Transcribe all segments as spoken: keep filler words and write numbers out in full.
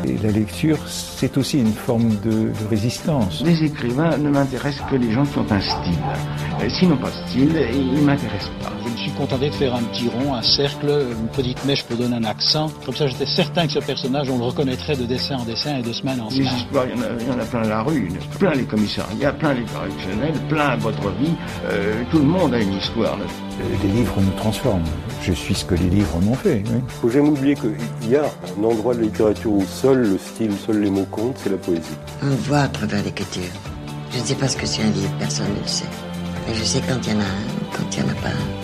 Et la lecture, c'est aussi une forme de, de résistance. Les écrivains ne m'intéressent que les gens qui ont un style. Euh, s'ils n'ont pas de style, ils ne m'intéressent pas. Je me suis contenté de faire un petit rond, un cercle, une petite mèche pour donner un accent. Comme ça, j'étais certain que ce personnage, on le reconnaîtrait de dessin en dessin et de semaine en semaine. Les histoires, il y en a, il y en a plein la rue, plein les commissariats, plein les correctionnels, plein votre vie. Euh, tout le monde a une histoire. Les livres nous transforment. Je suis ce que les livres m'ont fait. Oui. Faut jamais oublier qu'il y a un endroit de la littérature où seul le style, seuls les mots comptent, c'est la poésie. On voit à travers l'écriture. Je ne sais pas ce que c'est un livre, personne ne le sait. Mais je sais quand il y en a un, quand il n'y en a pas un.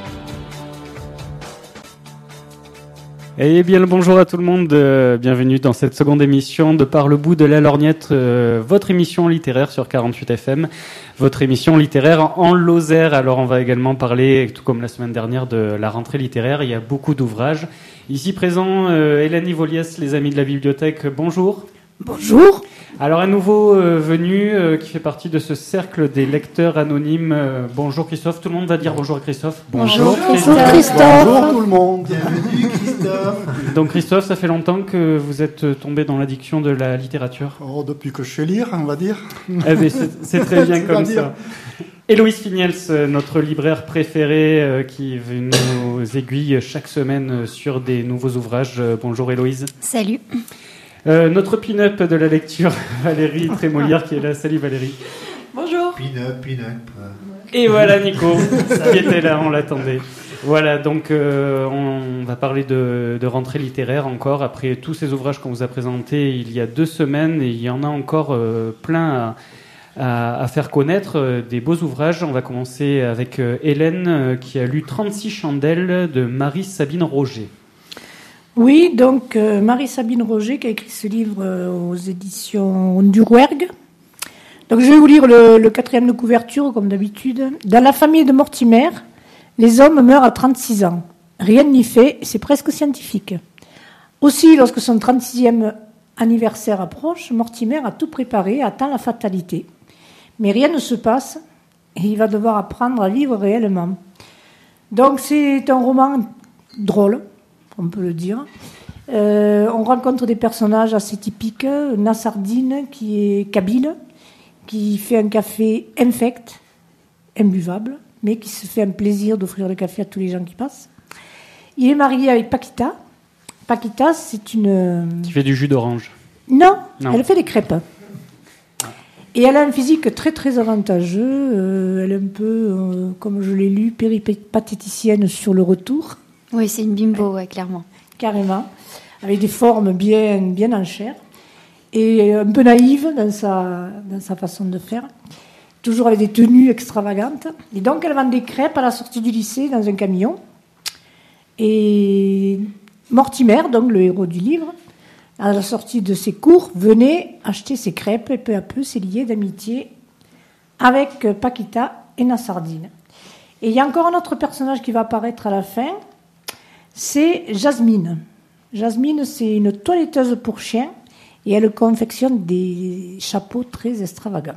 Et bien le bonjour à tout le monde, euh, bienvenue dans cette seconde émission de Par le bout de la lorgnette, euh, votre émission littéraire sur quarante-huit F M, votre émission littéraire en Lozère. Alors on va également parler, tout comme la semaine dernière, de la rentrée littéraire. Il y a beaucoup d'ouvrages. Ici présent, euh, Hélène Ivoliès, les amis de la bibliothèque, bonjour. Bonjour. Alors un nouveau euh, venu euh, qui fait partie de ce cercle des lecteurs anonymes. Euh, bonjour Christophe, tout le monde va dire bonjour à Christophe. Bonjour, bonjour Christophe. Christophe. Bonjour tout le monde. Bienvenue Christophe. Donc Christophe, ça fait longtemps que vous êtes tombé dans l'addiction de la littérature. Oh, depuis que je sais lire, on va dire. Eh bien, c'est, c'est très bien comme ça. Héloïse Fignels, notre libraire préféré euh, qui nous aiguille chaque semaine sur des nouveaux ouvrages. Euh, bonjour Héloïse. Salut. Euh, notre pin-up de la lecture, Valérie Trémolière qui est là. Salut Valérie. Bonjour. Pin-up, pin-up. Et voilà Nico, qui était là, on l'attendait. Voilà, donc euh, on va parler de, de rentrée littéraire encore, après tous ces ouvrages qu'on vous a présentés il y a deux semaines, et il y en a encore euh, plein à, à, à faire connaître, euh, des beaux ouvrages. On va commencer avec euh, Hélène, euh, qui a lu trente-six chandelles de Marie-Sabine Roger. Oui, donc euh, Marie-Sabine Roger qui a écrit ce livre euh, aux éditions du Rouergue. Donc je vais vous lire le, le quatrième de couverture, comme d'habitude. Dans la famille de Mortimer, les hommes meurent à trente-six ans. Rien n'y fait, c'est presque scientifique. Aussi, lorsque son trente-sixième anniversaire approche, Mortimer a tout préparé, attend la fatalité. Mais rien ne se passe et il va devoir apprendre à vivre réellement. Donc c'est un roman drôle, on peut le dire. Euh, on rencontre des personnages assez typiques. Nassardine, qui est kabyle, qui fait un café infect, imbuvable, mais qui se fait un plaisir d'offrir le café à tous les gens qui passent. Il est marié avec Paquita. Paquita, c'est une... Qui fait du jus d'orange. Non, non. Elle fait des crêpes. Et elle a un physique très très avantageux. Euh, elle est un peu, euh, comme je l'ai lu, péripatéticienne sur le retour. Oui, c'est une bimbo, ouais, clairement. Carrément, avec des formes bien, bien en chair, et un peu naïve dans sa, dans sa façon de faire, toujours avec des tenues extravagantes. Et donc, elle vend des crêpes à la sortie du lycée dans un camion. Et Mortimer, donc le héros du livre, à la sortie de ses cours, venait acheter ses crêpes et peu à peu s'est lié d'amitié avec Paquita et Nassardine. Et il y a encore un autre personnage qui va apparaître à la fin, c'est Jasmine. Jasmine, c'est une toiletteuse pour chiens et elle confectionne des chapeaux très extravagants.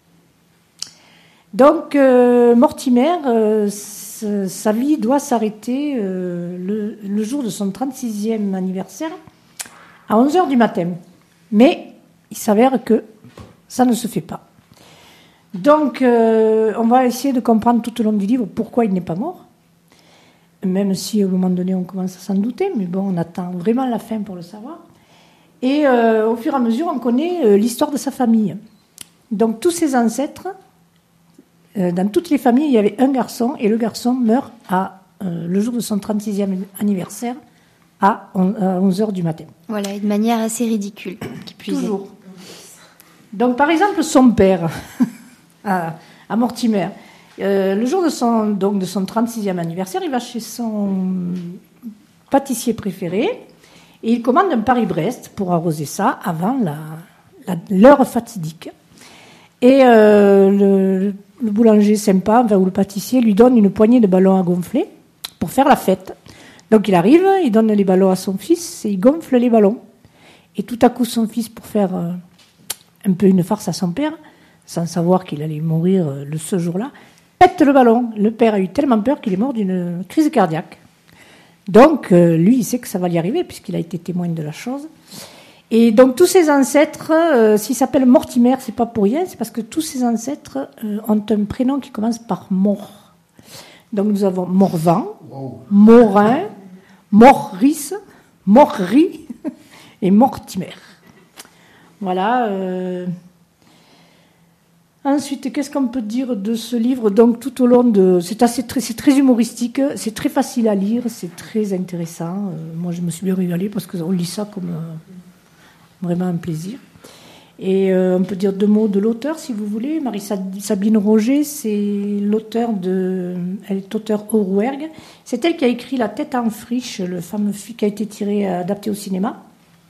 Donc, euh, Mortimer, euh, sa vie doit s'arrêter euh, le, le jour de son trente-sixième anniversaire à onze heures du matin. Mais il s'avère que ça ne se fait pas. Donc, euh, on va essayer de comprendre tout au long du livre pourquoi il n'est pas mort. Même si, au moment donné, on commence à s'en douter. Mais bon, on attend vraiment la fin pour le savoir. Et euh, au fur et à mesure, on connaît euh, l'histoire de sa famille. Donc, tous ses ancêtres, euh, dans toutes les familles, il y avait un garçon. Et le garçon meurt à, euh, le jour de son trente-sixième anniversaire à onze heures du matin. Voilà, et de manière assez ridicule. Qui plus Toujours. Est. Donc, par exemple, son père, à, à Mortimer... Euh, le jour de son, donc de son trente-sixième anniversaire, il va chez son pâtissier préféré et il commande un Paris-Brest pour arroser ça avant la, la, l'heure fatidique. Et euh, le, le boulanger sympa, enfin, ou le pâtissier, lui donne une poignée de ballons à gonfler pour faire la fête. Donc il arrive, il donne les ballons à son fils et il gonfle les ballons. Et tout à coup, son fils, pour faire euh, un peu une farce à son père, sans savoir qu'il allait mourir euh, le, ce jour-là, pète le ballon. Le père a eu tellement peur qu'il est mort d'une crise cardiaque. Donc, euh, lui, il sait que ça va lui arriver, puisqu'il a été témoin de la chose. Et donc tous ces ancêtres, euh, s'ils s'appellent Mortimer, c'est pas pour rien, c'est parce que tous ces ancêtres euh, ont un prénom qui commence par Mort. Donc nous avons Morvan, wow. Morin, Morris, Morri et Mortimer. Voilà. Euh... Ensuite, qu'est-ce qu'on peut dire de ce livre? Donc tout au long de, c'est assez très, c'est très humoristique, c'est très facile à lire, c'est très intéressant. Euh, moi, je me suis bien régalée parce qu'on lit ça comme euh, vraiment un plaisir. Et euh, on peut dire deux mots de l'auteur, si vous voulez. Marie-Sabine Roger, c'est l'auteur de... Elle est auteure au Rouergue. C'est elle qui a écrit La tête en friche, le fameux film qui a été tiré, adapté au cinéma,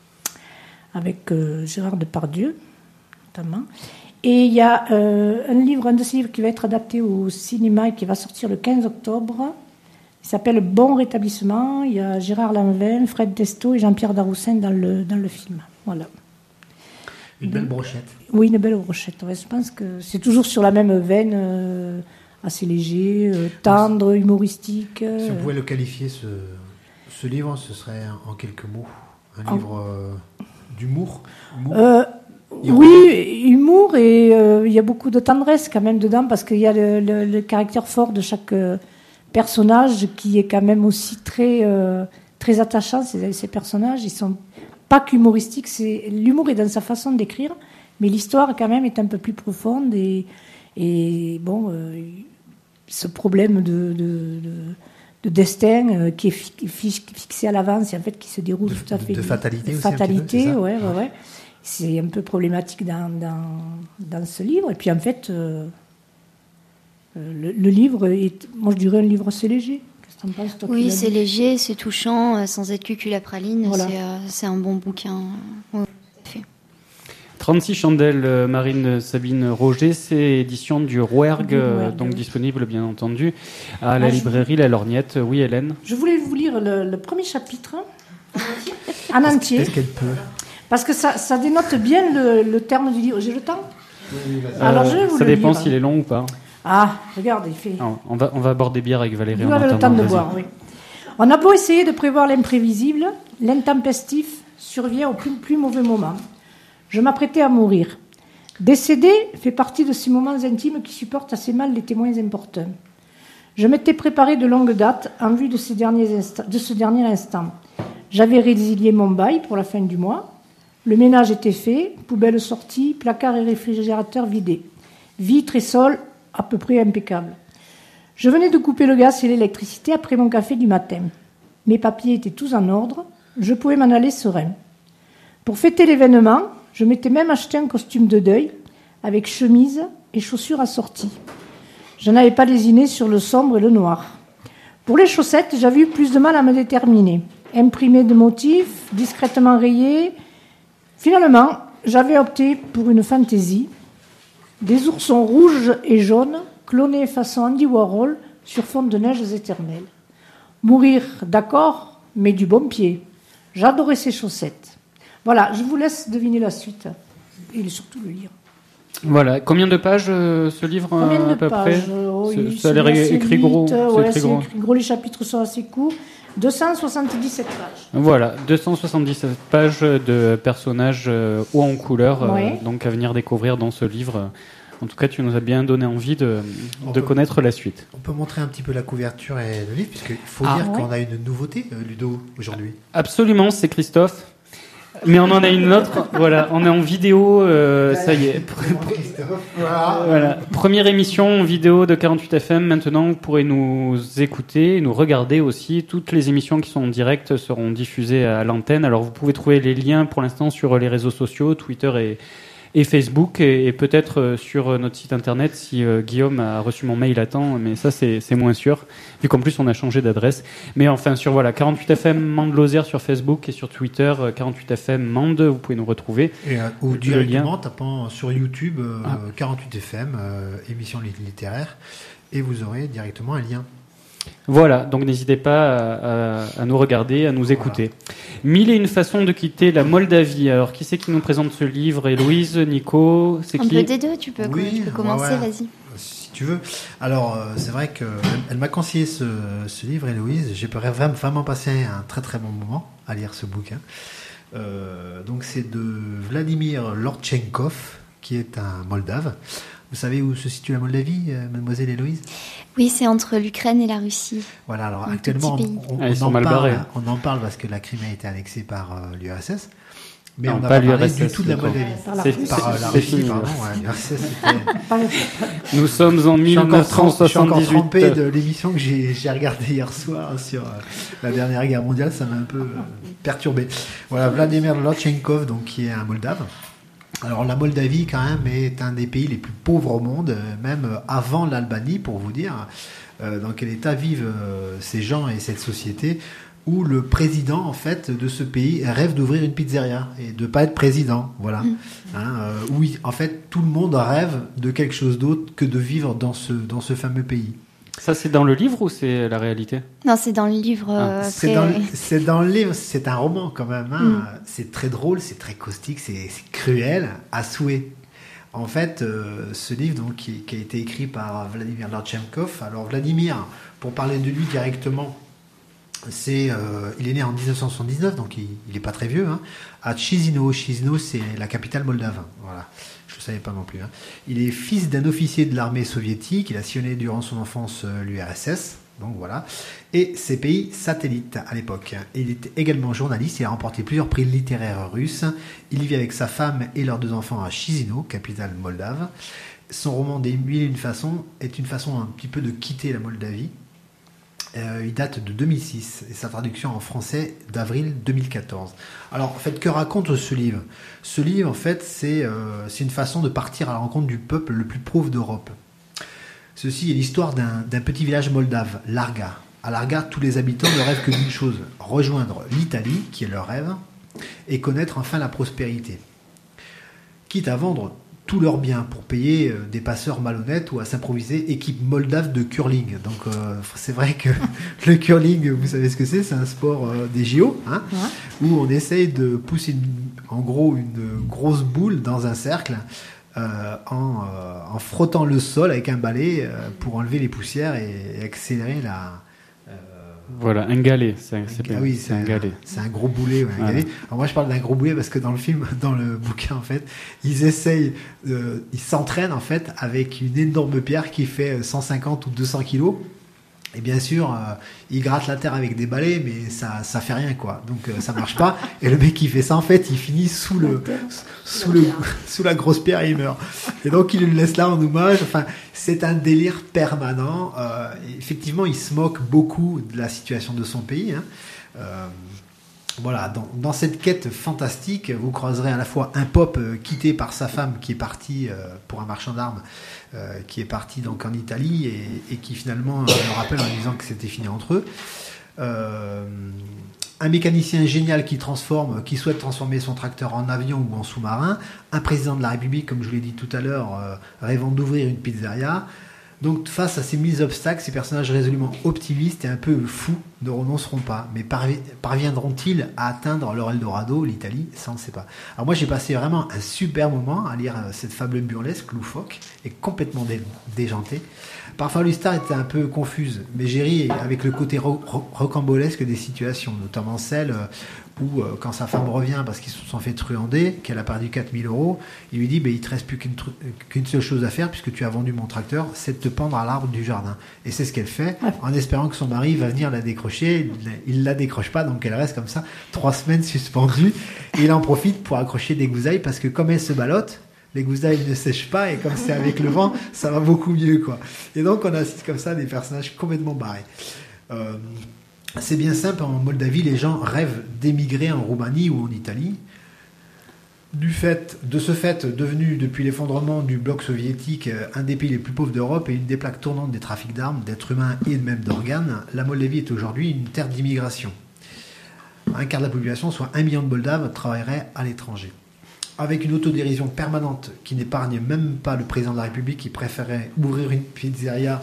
avec euh, Gérard Depardieu, notamment. Et il y a euh, un livre, un de ces livres qui va être adapté au cinéma et qui va sortir le quinze octobre. Il s'appelle Bon rétablissement. Il y a Gérard Lanvin, Fred Testo et Jean-Pierre Daroussin dans le, dans le film. Voilà. Une belle brochette. Oui, une belle brochette. Ouais, je pense que c'est toujours sur la même veine, euh, assez léger, euh, tendre, humoristique. Euh, si on pouvait le qualifier, ce, ce livre, ce serait en quelques mots un oh. livre euh, d'humour. Humour. Euh, oui, humour, et il euh, y a beaucoup de tendresse quand même dedans, parce qu'il y a le, le, le caractère fort de chaque euh, personnage qui est quand même aussi très, euh, très attachant. Ces, ces personnages, ils sont pas qu'humoristiques, c'est, l'humour est dans sa façon d'écrire, mais l'histoire quand même est un peu plus profonde, et, et bon, euh, ce problème de, de, de, de destin euh, qui est fi, fi, fixé à l'avance et en fait qui se déroule de, tout à fait. De, de fatalité de aussi. Fatalité, un petit peu, ouais, ouais, ouais. C'est un peu problématique dans, dans, dans ce livre. Et puis en fait, euh, le, le livre est, moi je dirais un livre assez léger. Qu'est-ce que t'en penses, toi? Oui, c'est léger, c'est touchant, euh, sans être cuculapraline. Voilà. C'est, euh, c'est un bon bouquin. Oui, tout à fait. trente-six chandelles, euh, Marine Sabine Roger, c'est édition du Rouergue, euh, donc oui. Disponible bien entendu à la ah, librairie La Lorgnette. Oui, Hélène. Je voulais vous lire le, le premier chapitre en entier. Est-ce qu'elle peut? Parce que ça, ça dénote bien le, le terme du livre. J'ai le temps? Oui, alors, je vais vous ça le dépend lire. S'il est long ou pas. Ah, regarde, il fait... Non, on, va, on va boire des bières avec Valérie. Vous avez le temps de boire, oui. On a beau essayer de prévoir l'imprévisible, l'intempestif survient au plus, plus mauvais moment. Je m'apprêtais à mourir. Décéder fait partie de ces moments intimes qui supportent assez mal les témoins importuns. Je m'étais préparé de longue date en vue de, ces derniers instants, de ce dernier instant. J'avais résilié mon bail pour la fin du mois. Le ménage était fait, poubelle sortie, placard et réfrigérateur vidés. Vitres et sol à peu près impeccables. Je venais de couper le gaz et l'électricité après mon café du matin. Mes papiers étaient tous en ordre, je pouvais m'en aller serein. Pour fêter l'événement, je m'étais même acheté un costume de deuil, avec chemise et chaussures assorties. Je n'avais pas lésiné sur le sombre et le noir. Pour les chaussettes, j'avais eu plus de mal à me déterminer. Imprimées de motifs, discrètement rayées. Finalement, j'avais opté pour une fantaisie. Des oursons rouges et jaunes, clonés façon Andy Warhol, sur fond de neiges éternelles. Mourir, d'accord, mais du bon pied. J'adorais ces chaussettes. Voilà, je vous laisse deviner la suite. Et surtout le lire. Voilà, combien de pages euh, ce livre Combien de à peu pages près oh, oui, ça a l'air écrit gros. C'est ouais, écrit gros. écrit gros. Les chapitres sont assez courts. deux cent soixante-dix-sept pages. Voilà, deux cent soixante-dix-sept pages de personnages euh, hauts en couleur, ouais. euh, donc à venir découvrir dans ce livre. En tout cas, tu nous as bien donné envie de, de peut, connaître la suite. On peut montrer un petit peu la couverture et le livre, puisqu'il faut ah, dire ouais. qu'on a une nouveauté, euh, Ludo, aujourd'hui. Absolument, c'est Christophe. Mais on en a une autre, voilà, on est en vidéo, euh, ça y est. Voilà. Voilà. Première émission en vidéo de quarante-huit F M, maintenant vous pourrez nous écouter, nous regarder aussi. Toutes les émissions qui sont en direct seront diffusées à l'antenne, alors vous pouvez trouver les liens pour l'instant sur les réseaux sociaux, Twitter et, et Facebook, et, et peut-être sur notre site internet si euh, Guillaume a reçu mon mail à temps, mais ça c'est, c'est moins sûr, vu qu'en plus on a changé d'adresse. Mais enfin sur voilà, quarante-huit F M Mende Lozère sur Facebook et sur Twitter, quarante-huit F M Mende, vous pouvez nous retrouver. Et, euh, ou directement tapant sur YouTube euh, ah. quarante-huit F M, euh, émission littéraire, et vous aurez directement un lien. Voilà, donc n'hésitez pas à, à, à nous regarder, à nous écouter. Voilà. Mille et une façons de quitter la Moldavie. Alors, qui c'est qui nous présente ce livre? Héloïse, Nico, c'est Un qui? peu des deux, tu peux, oui, tu peux commencer, ouais, ouais. vas-y. Si tu veux. Alors, euh, c'est vrai qu'elle elle m'a conseillé ce, ce livre, Héloïse. J'ai vraiment, vraiment passé un très très bon moment à lire ce bouquin. Euh, donc c'est de Vladimir Lortchenkov, qui est un Moldave. Vous savez où se situe la Moldavie, euh, mademoiselle Héloïse ? Oui, c'est entre l'Ukraine et la Russie. Voilà, alors un actuellement, petit pays. on, on, Ah, ils on sont en mal parle, barrés. on en parle parce que la Crimée a été annexée par euh, l'U R S S. Mais Non, on n'a pas pas parlé l'U R S S, du tout de la d'accord. Moldavie. Par la C'est- Russie. Par euh, la c'est Russie, fini, pardon. là. Ouais, l'U R S S, c'était... Nous sommes en Je suis encore mille neuf cent trem- je suis encore soixante-dix-huit. trempé de l'émission que j'ai, j'ai regardée hier soir sur euh, la dernière guerre mondiale. Ça m'a un peu euh, perturbé. Voilà, Vladimir Lortchenkov, donc, qui est un Moldave. Alors la Moldavie, quand même, est un des pays les plus pauvres au monde, euh, même euh, avant l'Albanie, pour vous dire euh, dans quel état vivent euh, ces gens et cette société, où le président, en fait, de ce pays rêve d'ouvrir une pizzeria et de pas être président, voilà. Mm. Hein, euh, oui, en fait, tout le monde rêve de quelque chose d'autre que de vivre dans ce dans ce fameux pays. Ça, c'est dans le livre ou c'est la réalité ? Non, c'est dans le livre. euh, C'est après, dans, le, ouais. c'est dans le livre, c'est un roman quand même. Hein. Mm. C'est très drôle, c'est très caustique, c'est, c'est cruel à souhait. En fait, euh, ce livre donc, qui, qui a été écrit par Vladimir Lortchenkov. Alors Vladimir, pour parler de lui directement, c'est, euh, il est né en dix-neuf cent soixante-dix-neuf, donc il n'est pas très vieux, hein, à Chisinau. Chisinau, c'est la capitale moldave. Voilà. Je ne savais pas non plus. Hein. Il est fils d'un officier de l'armée soviétique. Il a sillonné durant son enfance euh, l'U R S S. Donc voilà. Et ses pays satellites à l'époque. Et il était également journaliste. Il a remporté plusieurs prix littéraires russes. Il vit avec sa femme et leurs deux enfants à Chisinau, capitale moldave. Son roman des mille et une façons est une façon un petit peu de quitter la Moldavie. Euh, il date de deux mille six et sa traduction en français d'avril deux mille quatorze. Alors, en fait, que raconte ce livre ? Ce livre, en fait, c'est, euh, c'est une façon de partir à la rencontre du peuple le plus pauvre d'Europe. Ceci est l'histoire d'un, d'un petit village moldave, Larga. À Larga, tous les habitants ne rêvent que d'une chose, rejoindre l'Italie, qui est leur rêve, et connaître enfin la prospérité. Quitte à vendre tous leurs biens pour payer euh, des passeurs malhonnêtes ou à s'improviser équipe moldave de curling. Donc euh, c'est vrai que le curling, vous savez ce que c'est, c'est un sport euh, des J O, hein, ouais. Où on essaye de pousser une, en gros une grosse boule dans un cercle euh, en, euh, en frottant le sol avec un balai euh, pour enlever les poussières et, et accélérer la... Voilà, un galet. C'est, c'est, ah oui, c'est, c'est un, un galet. C'est un gros boulet. Ouais, un voilà. galet. Alors moi, je parle d'un gros boulet parce que dans le film, dans le bouquin, en fait, ils essayent, euh, ils s'entraînent en fait avec une énorme pierre qui fait cent cinquante ou deux cents kilos. Et bien sûr, euh, ils grattent la terre avec des balais, mais ça, ça fait rien, quoi. Donc euh, ça marche pas. Et le mec qui fait ça, en fait, il finit sous le, sous le, sous la grosse pierre et il meurt. Et donc il le laisse là en hommage. Enfin, c'est un délire permanent. Euh, effectivement, il se moque beaucoup de la situation de son pays. Hein. Euh, Voilà, dans, dans cette quête fantastique, vous croiserez à la fois un pop euh, quitté par sa femme qui est parti euh, pour un marchand d'armes, euh, qui est parti donc en Italie et, et qui finalement euh, le rappelle en disant que c'était fini entre eux. Euh, un mécanicien génial qui transforme, qui souhaite transformer son tracteur en avion ou en sous-marin. Un président de la République, comme je vous l'ai dit tout à l'heure, euh, rêvant d'ouvrir une pizzeria. Donc face à ces mises obstacles, ces personnages résolument optimistes et un peu fous ne renonceront pas. Mais parvi- parviendront-ils à atteindre leur Eldorado, l'Italie ? Ça, on ne sait pas. Alors moi, j'ai passé vraiment un super moment à lire cette fable burlesque, loufoque, et complètement dé- déjantée. Parfois, l'histoire était un peu confuse, mais j'ai ri avec le côté ro- ro- rocambolesque des situations, notamment celle où, euh, quand sa femme revient parce qu'ils se sont fait truander, qu'elle a perdu quatre mille euros, il lui dit bah, « il ne te reste plus qu'une, tru- qu'une seule chose à faire puisque tu as vendu mon tracteur, c'est de te pendre à l'arbre du jardin. » Et c'est ce qu'elle fait, en espérant que son mari va venir la décrocher. Il ne la décroche pas, donc elle reste comme ça, trois semaines suspendue. Et il en profite pour accrocher des gousailles parce que comme elle se ballotte, les gousailles ne sèchent pas et comme c'est avec le vent, ça va beaucoup mieux, quoi. Et donc on assiste comme ça des personnages complètement barrés. Euh, c'est bien simple, en Moldavie, les gens rêvent d'émigrer en Roumanie ou en Italie. Du fait, de ce fait, devenu depuis l'effondrement du bloc soviétique un des pays les plus pauvres d'Europe et une des plaques tournantes des trafics d'armes, d'êtres humains et même d'organes, la Moldavie est aujourd'hui une terre d'immigration. Un quart de la population, soit un million de Moldaves, travaillerait à l'étranger. Avec une autodérision permanente qui n'épargne même pas le président de la République qui préférait ouvrir une pizzeria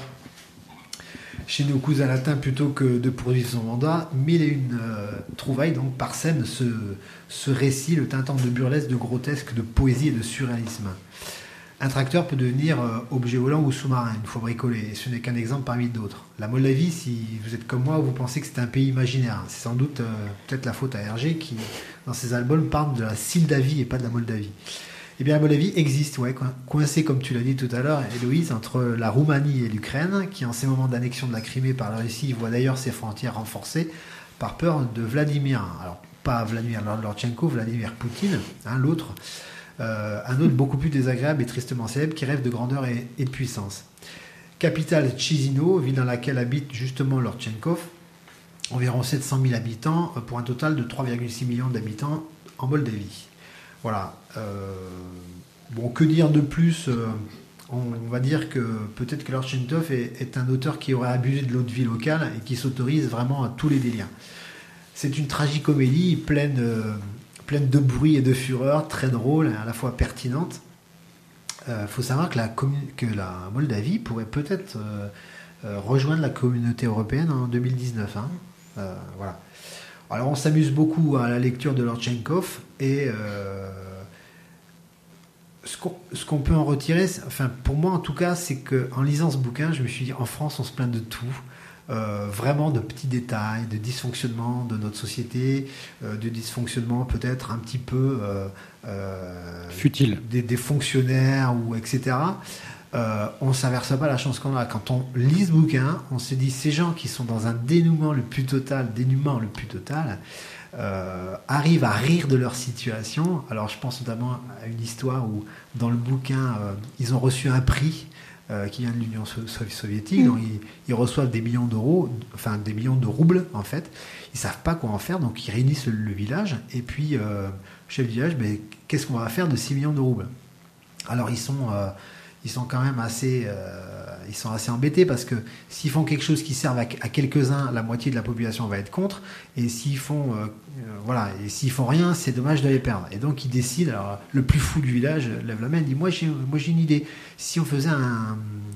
chez nos cousins latins plutôt que de poursuivre son mandat, mille et une euh, trouvailles donc par scène ce, ce récit, le teintant de burlesque, de grotesque, de poésie et de surréalisme. un tracteur peut devenir euh, objet volant ou sous-marin, une fois bricolé, et ce n'est qu'un exemple parmi d'autres. La Moldavie, si vous êtes comme moi, vous pensez que c'est un pays imaginaire. C'est sans doute euh, peut-être la faute à Hergé qui, dans ses albums, parle de la Sildavie et pas de la Moldavie. Eh bien, la Moldavie existe, ouais, coincée, comme tu l'as dit tout à l'heure, Héloïse, entre la Roumanie et l'Ukraine, qui en ces moments d'annexion de la Crimée par la Russie voit d'ailleurs ses frontières renforcées par peur de Vladimir. Alors, pas Vladimir Lorchenko, Vladimir Poutine, hein, l'autre. Euh, un autre beaucoup plus désagréable et tristement célèbre qui rêve de grandeur et, et de puissance. Capitale Chisinau, ville dans laquelle habite justement Lorchenkov, environ sept cent mille habitants pour un total de trois virgule six millions d'habitants en Moldavie. Voilà. Euh, bon, que dire de plus euh, on, on va dire que peut-être que Lorchenkov est, est un auteur qui aurait abusé de l'eau de vie locale et qui s'autorise vraiment à tous les délires. C'est une tragicomédie pleine... Euh, pleine de bruit et de fureur, très drôle et à la fois pertinente. Il euh, faut savoir que la, commun- que la Moldavie pourrait peut-être euh, euh, rejoindre la communauté européenne en deux mille dix-neuf. Hein. Euh, voilà. Alors on s'amuse beaucoup à la lecture de Lorchenkov et euh, ce, qu'on, ce qu'on peut en retirer, enfin pour moi en tout cas, c'est qu'en lisant ce bouquin, je me suis dit en France on se plaint de tout. Euh, vraiment de petits détails, de dysfonctionnement de notre société, euh, de dysfonctionnement peut-être un petit peu euh, euh, futile des, des fonctionnaires ou et cetera. Euh, on ne s'aperçoit pas la chance qu'on a. Quand on lit ce bouquin, on se dit ces gens qui sont dans un dénouement le plus total, dénouement le plus total, euh, arrivent à rire de leur situation. Alors je pense notamment à une histoire où dans le bouquin euh, ils ont reçu un prix Euh, qui vient de l'Union soviétique, mmh. donc ils, ils reçoivent des millions d'euros, enfin des millions de roubles en fait. Ils savent pas quoi en faire, donc ils réunissent le, le village et puis euh, chef du village, mais qu'est-ce qu'on va faire de six millions de roubles? Alors ils sont, euh, ils sont quand même assez, euh, ils sont assez embêtés parce que s'ils font quelque chose qui serve à, à quelques-uns, la moitié de la population va être contre, et s'ils font, euh, euh, voilà, et s'ils font rien, c'est dommage de les perdre. Et donc ils décident. Alors le plus fou du village lève la main et dit moi j'ai, moi j'ai une idée. Si on faisait un,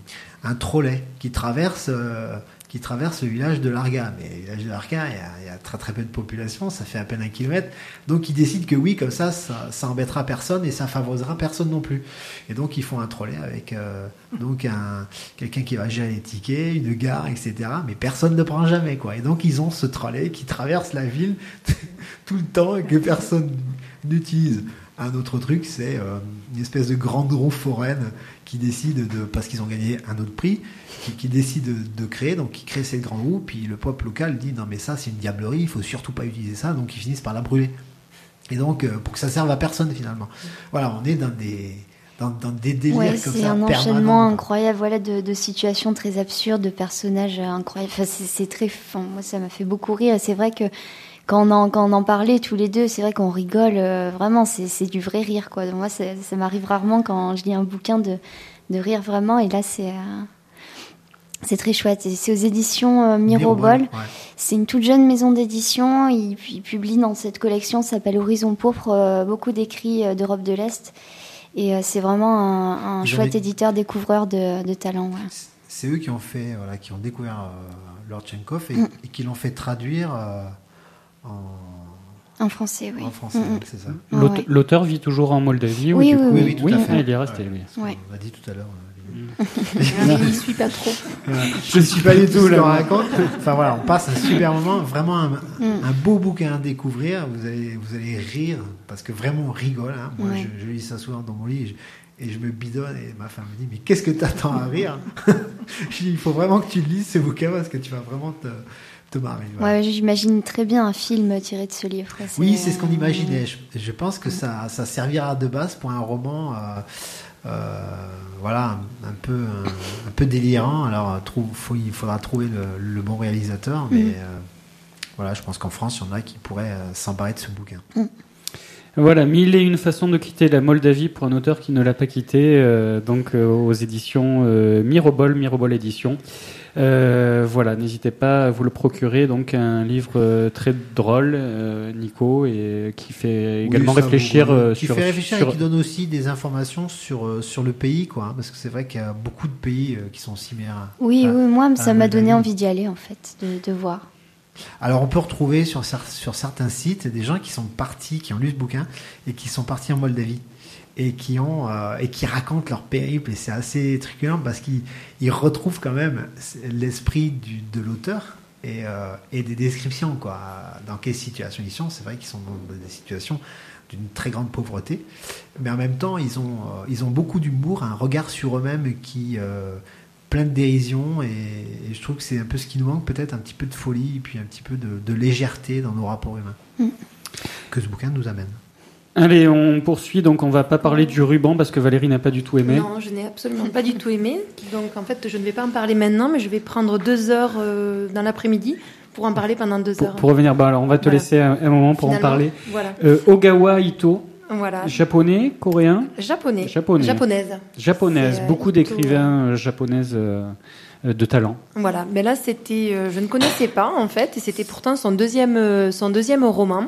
un trolley qui traverse, euh, qui traverse le village de Larga, mais le village de Larga, il y, a, il y a très très peu de population, ça fait à peine un kilomètre. Donc ils décident que oui, comme ça, ça, ça embêtera personne et ça favorisera personne non plus. Et donc ils font un trolley avec euh, donc un quelqu'un qui va gérer les tickets, une gare, et cetera. Mais personne ne prend jamais quoi. Et donc ils ont ce trolley qui traverse la ville tout le temps et que personne n'utilise. Un autre truc, c'est euh, une espèce de grande roue foraine qui décide de, parce qu'ils ont gagné un autre prix, qui, qui décide de, de créer, donc qui crée cette grande roue, puis le peuple local dit non mais ça c'est une diablerie, il faut surtout pas utiliser ça, donc ils finissent par la brûler. Et donc euh, pour que ça serve à personne finalement. Voilà, on est dans des dans, dans des délires ouais, comme ça. C'est un enchaînement incroyable, voilà, de, de situations très absurdes, de personnages incroyables. Enfin, c'est, c'est très, enfin, moi ça m'a fait beaucoup rire. C'est vrai que Quand on, en, quand on en parlait tous les deux, c'est vrai qu'on rigole, euh, vraiment, c'est, c'est du vrai rire, quoi. Donc moi, ça, ça m'arrive rarement quand je lis un bouquin de, de rire vraiment, et là, c'est, euh, c'est très chouette. Et c'est aux éditions euh, Mirobol. Ouais. C'est une toute jeune maison d'édition. Ils, ils publient dans cette collection, ça s'appelle Horizon Pourpre, euh, beaucoup d'écrits euh, d'Europe de l'Est. Et euh, c'est vraiment un, un chouette des... éditeur, découvreur de, de talent. Ouais. C'est eux qui ont fait, voilà, qui ont découvert euh, Lorchenkov et, mm. et qui l'ont fait traduire. Euh, En... en français, oui. En français, mmh. c'est ça. L'aute- ouais. L'auteur vit toujours en Moldavie. Oui, ou oui, oui, oui, tout à fait. Il est resté, oui. Ouais. On l'a dit tout à l'heure. Il ne suit pas trop. Je ne suis pas du tout là. Raconte. Enfin voilà, on passe un super moment, vraiment un, mm. un beau bouquin à découvrir. Vous allez, vous allez rire parce que vraiment on rigole. Hein. Moi, ouais. je, je lis ça souvent dans mon lit et je, et je me bidonne et ma femme me dit mais qu'est-ce que t'attends à rire? Je dis il faut vraiment que tu lises ce bouquin parce que tu vas vraiment te Marrer, voilà. Ouais, j'imagine très bien un film tiré de ce livre. C'est... Oui, c'est ce qu'on imaginait. Je, je pense que ça, ça servira de base pour un roman, euh, euh, voilà, un, un peu, un, un peu délirant. Alors, trouve, faut, il faudra trouver le, le bon réalisateur, mais mm. euh, voilà, je pense qu'en France, il y en a qui pourraient euh, s'emparer de ce bouquin. Mm. Voilà, mille et une façons de quitter la Moldavie pour un auteur qui ne l'a pas quitté, euh, donc euh, aux éditions euh, Mirobol, Mirobol Éditions. Euh, voilà, n'hésitez pas à vous le procurer. Donc un livre euh, très drôle, euh, Nico, et qui fait également oui, réfléchir vous, euh, qui sur. Qui fait réfléchir sur... et qui donne aussi des informations sur euh, sur le pays, quoi. Hein, parce que c'est vrai qu'il y a beaucoup de pays euh, qui sont similaires. Oui, à, oui, moi ça m'a donné envie d'y aller en fait, de, de voir. Alors on peut retrouver sur sur certains sites des gens qui sont partis, qui ont lu ce bouquin et qui sont partis en Moldavie. et qui ont euh, et qui racontent leur périple, et c'est assez truculent parce qu'ils ils retrouvent quand même l'esprit du, de l'auteur et, euh, et des descriptions, quoi. Dans quelles situations ils sont. C'est vrai qu'ils sont dans des situations d'une très grande pauvreté, mais en même temps ils ont euh, ils ont beaucoup d'humour, un regard sur eux-mêmes qui euh, plein de dérision, et, et je trouve que c'est un peu ce qui nous manque, peut-être un petit peu de folie et puis un petit peu de, de légèreté dans nos rapports humains mm. que ce bouquin nous amène. Allez, on poursuit, donc on va pas parler du ruban parce que Valérie n'a pas du tout aimé. Non, je n'ai absolument pas du tout aimé, donc en fait je ne vais pas en parler maintenant, mais je vais prendre deux heures euh, dans l'après-midi pour en parler pendant deux heures. Pour, pour revenir, bah alors on va te voilà. laisser un, un moment pour Finalement, en parler. Voilà. Euh, Ogawa Ito. Voilà. Japonais, coréen. Japonais. Japonais. Japonaise. Japonaise. C'est, Beaucoup euh, d'écrivains euh, japonaises euh, de talent. Voilà. Mais là, c'était, euh, je ne connaissais pas en fait, et c'était pourtant son deuxième, euh, son deuxième roman.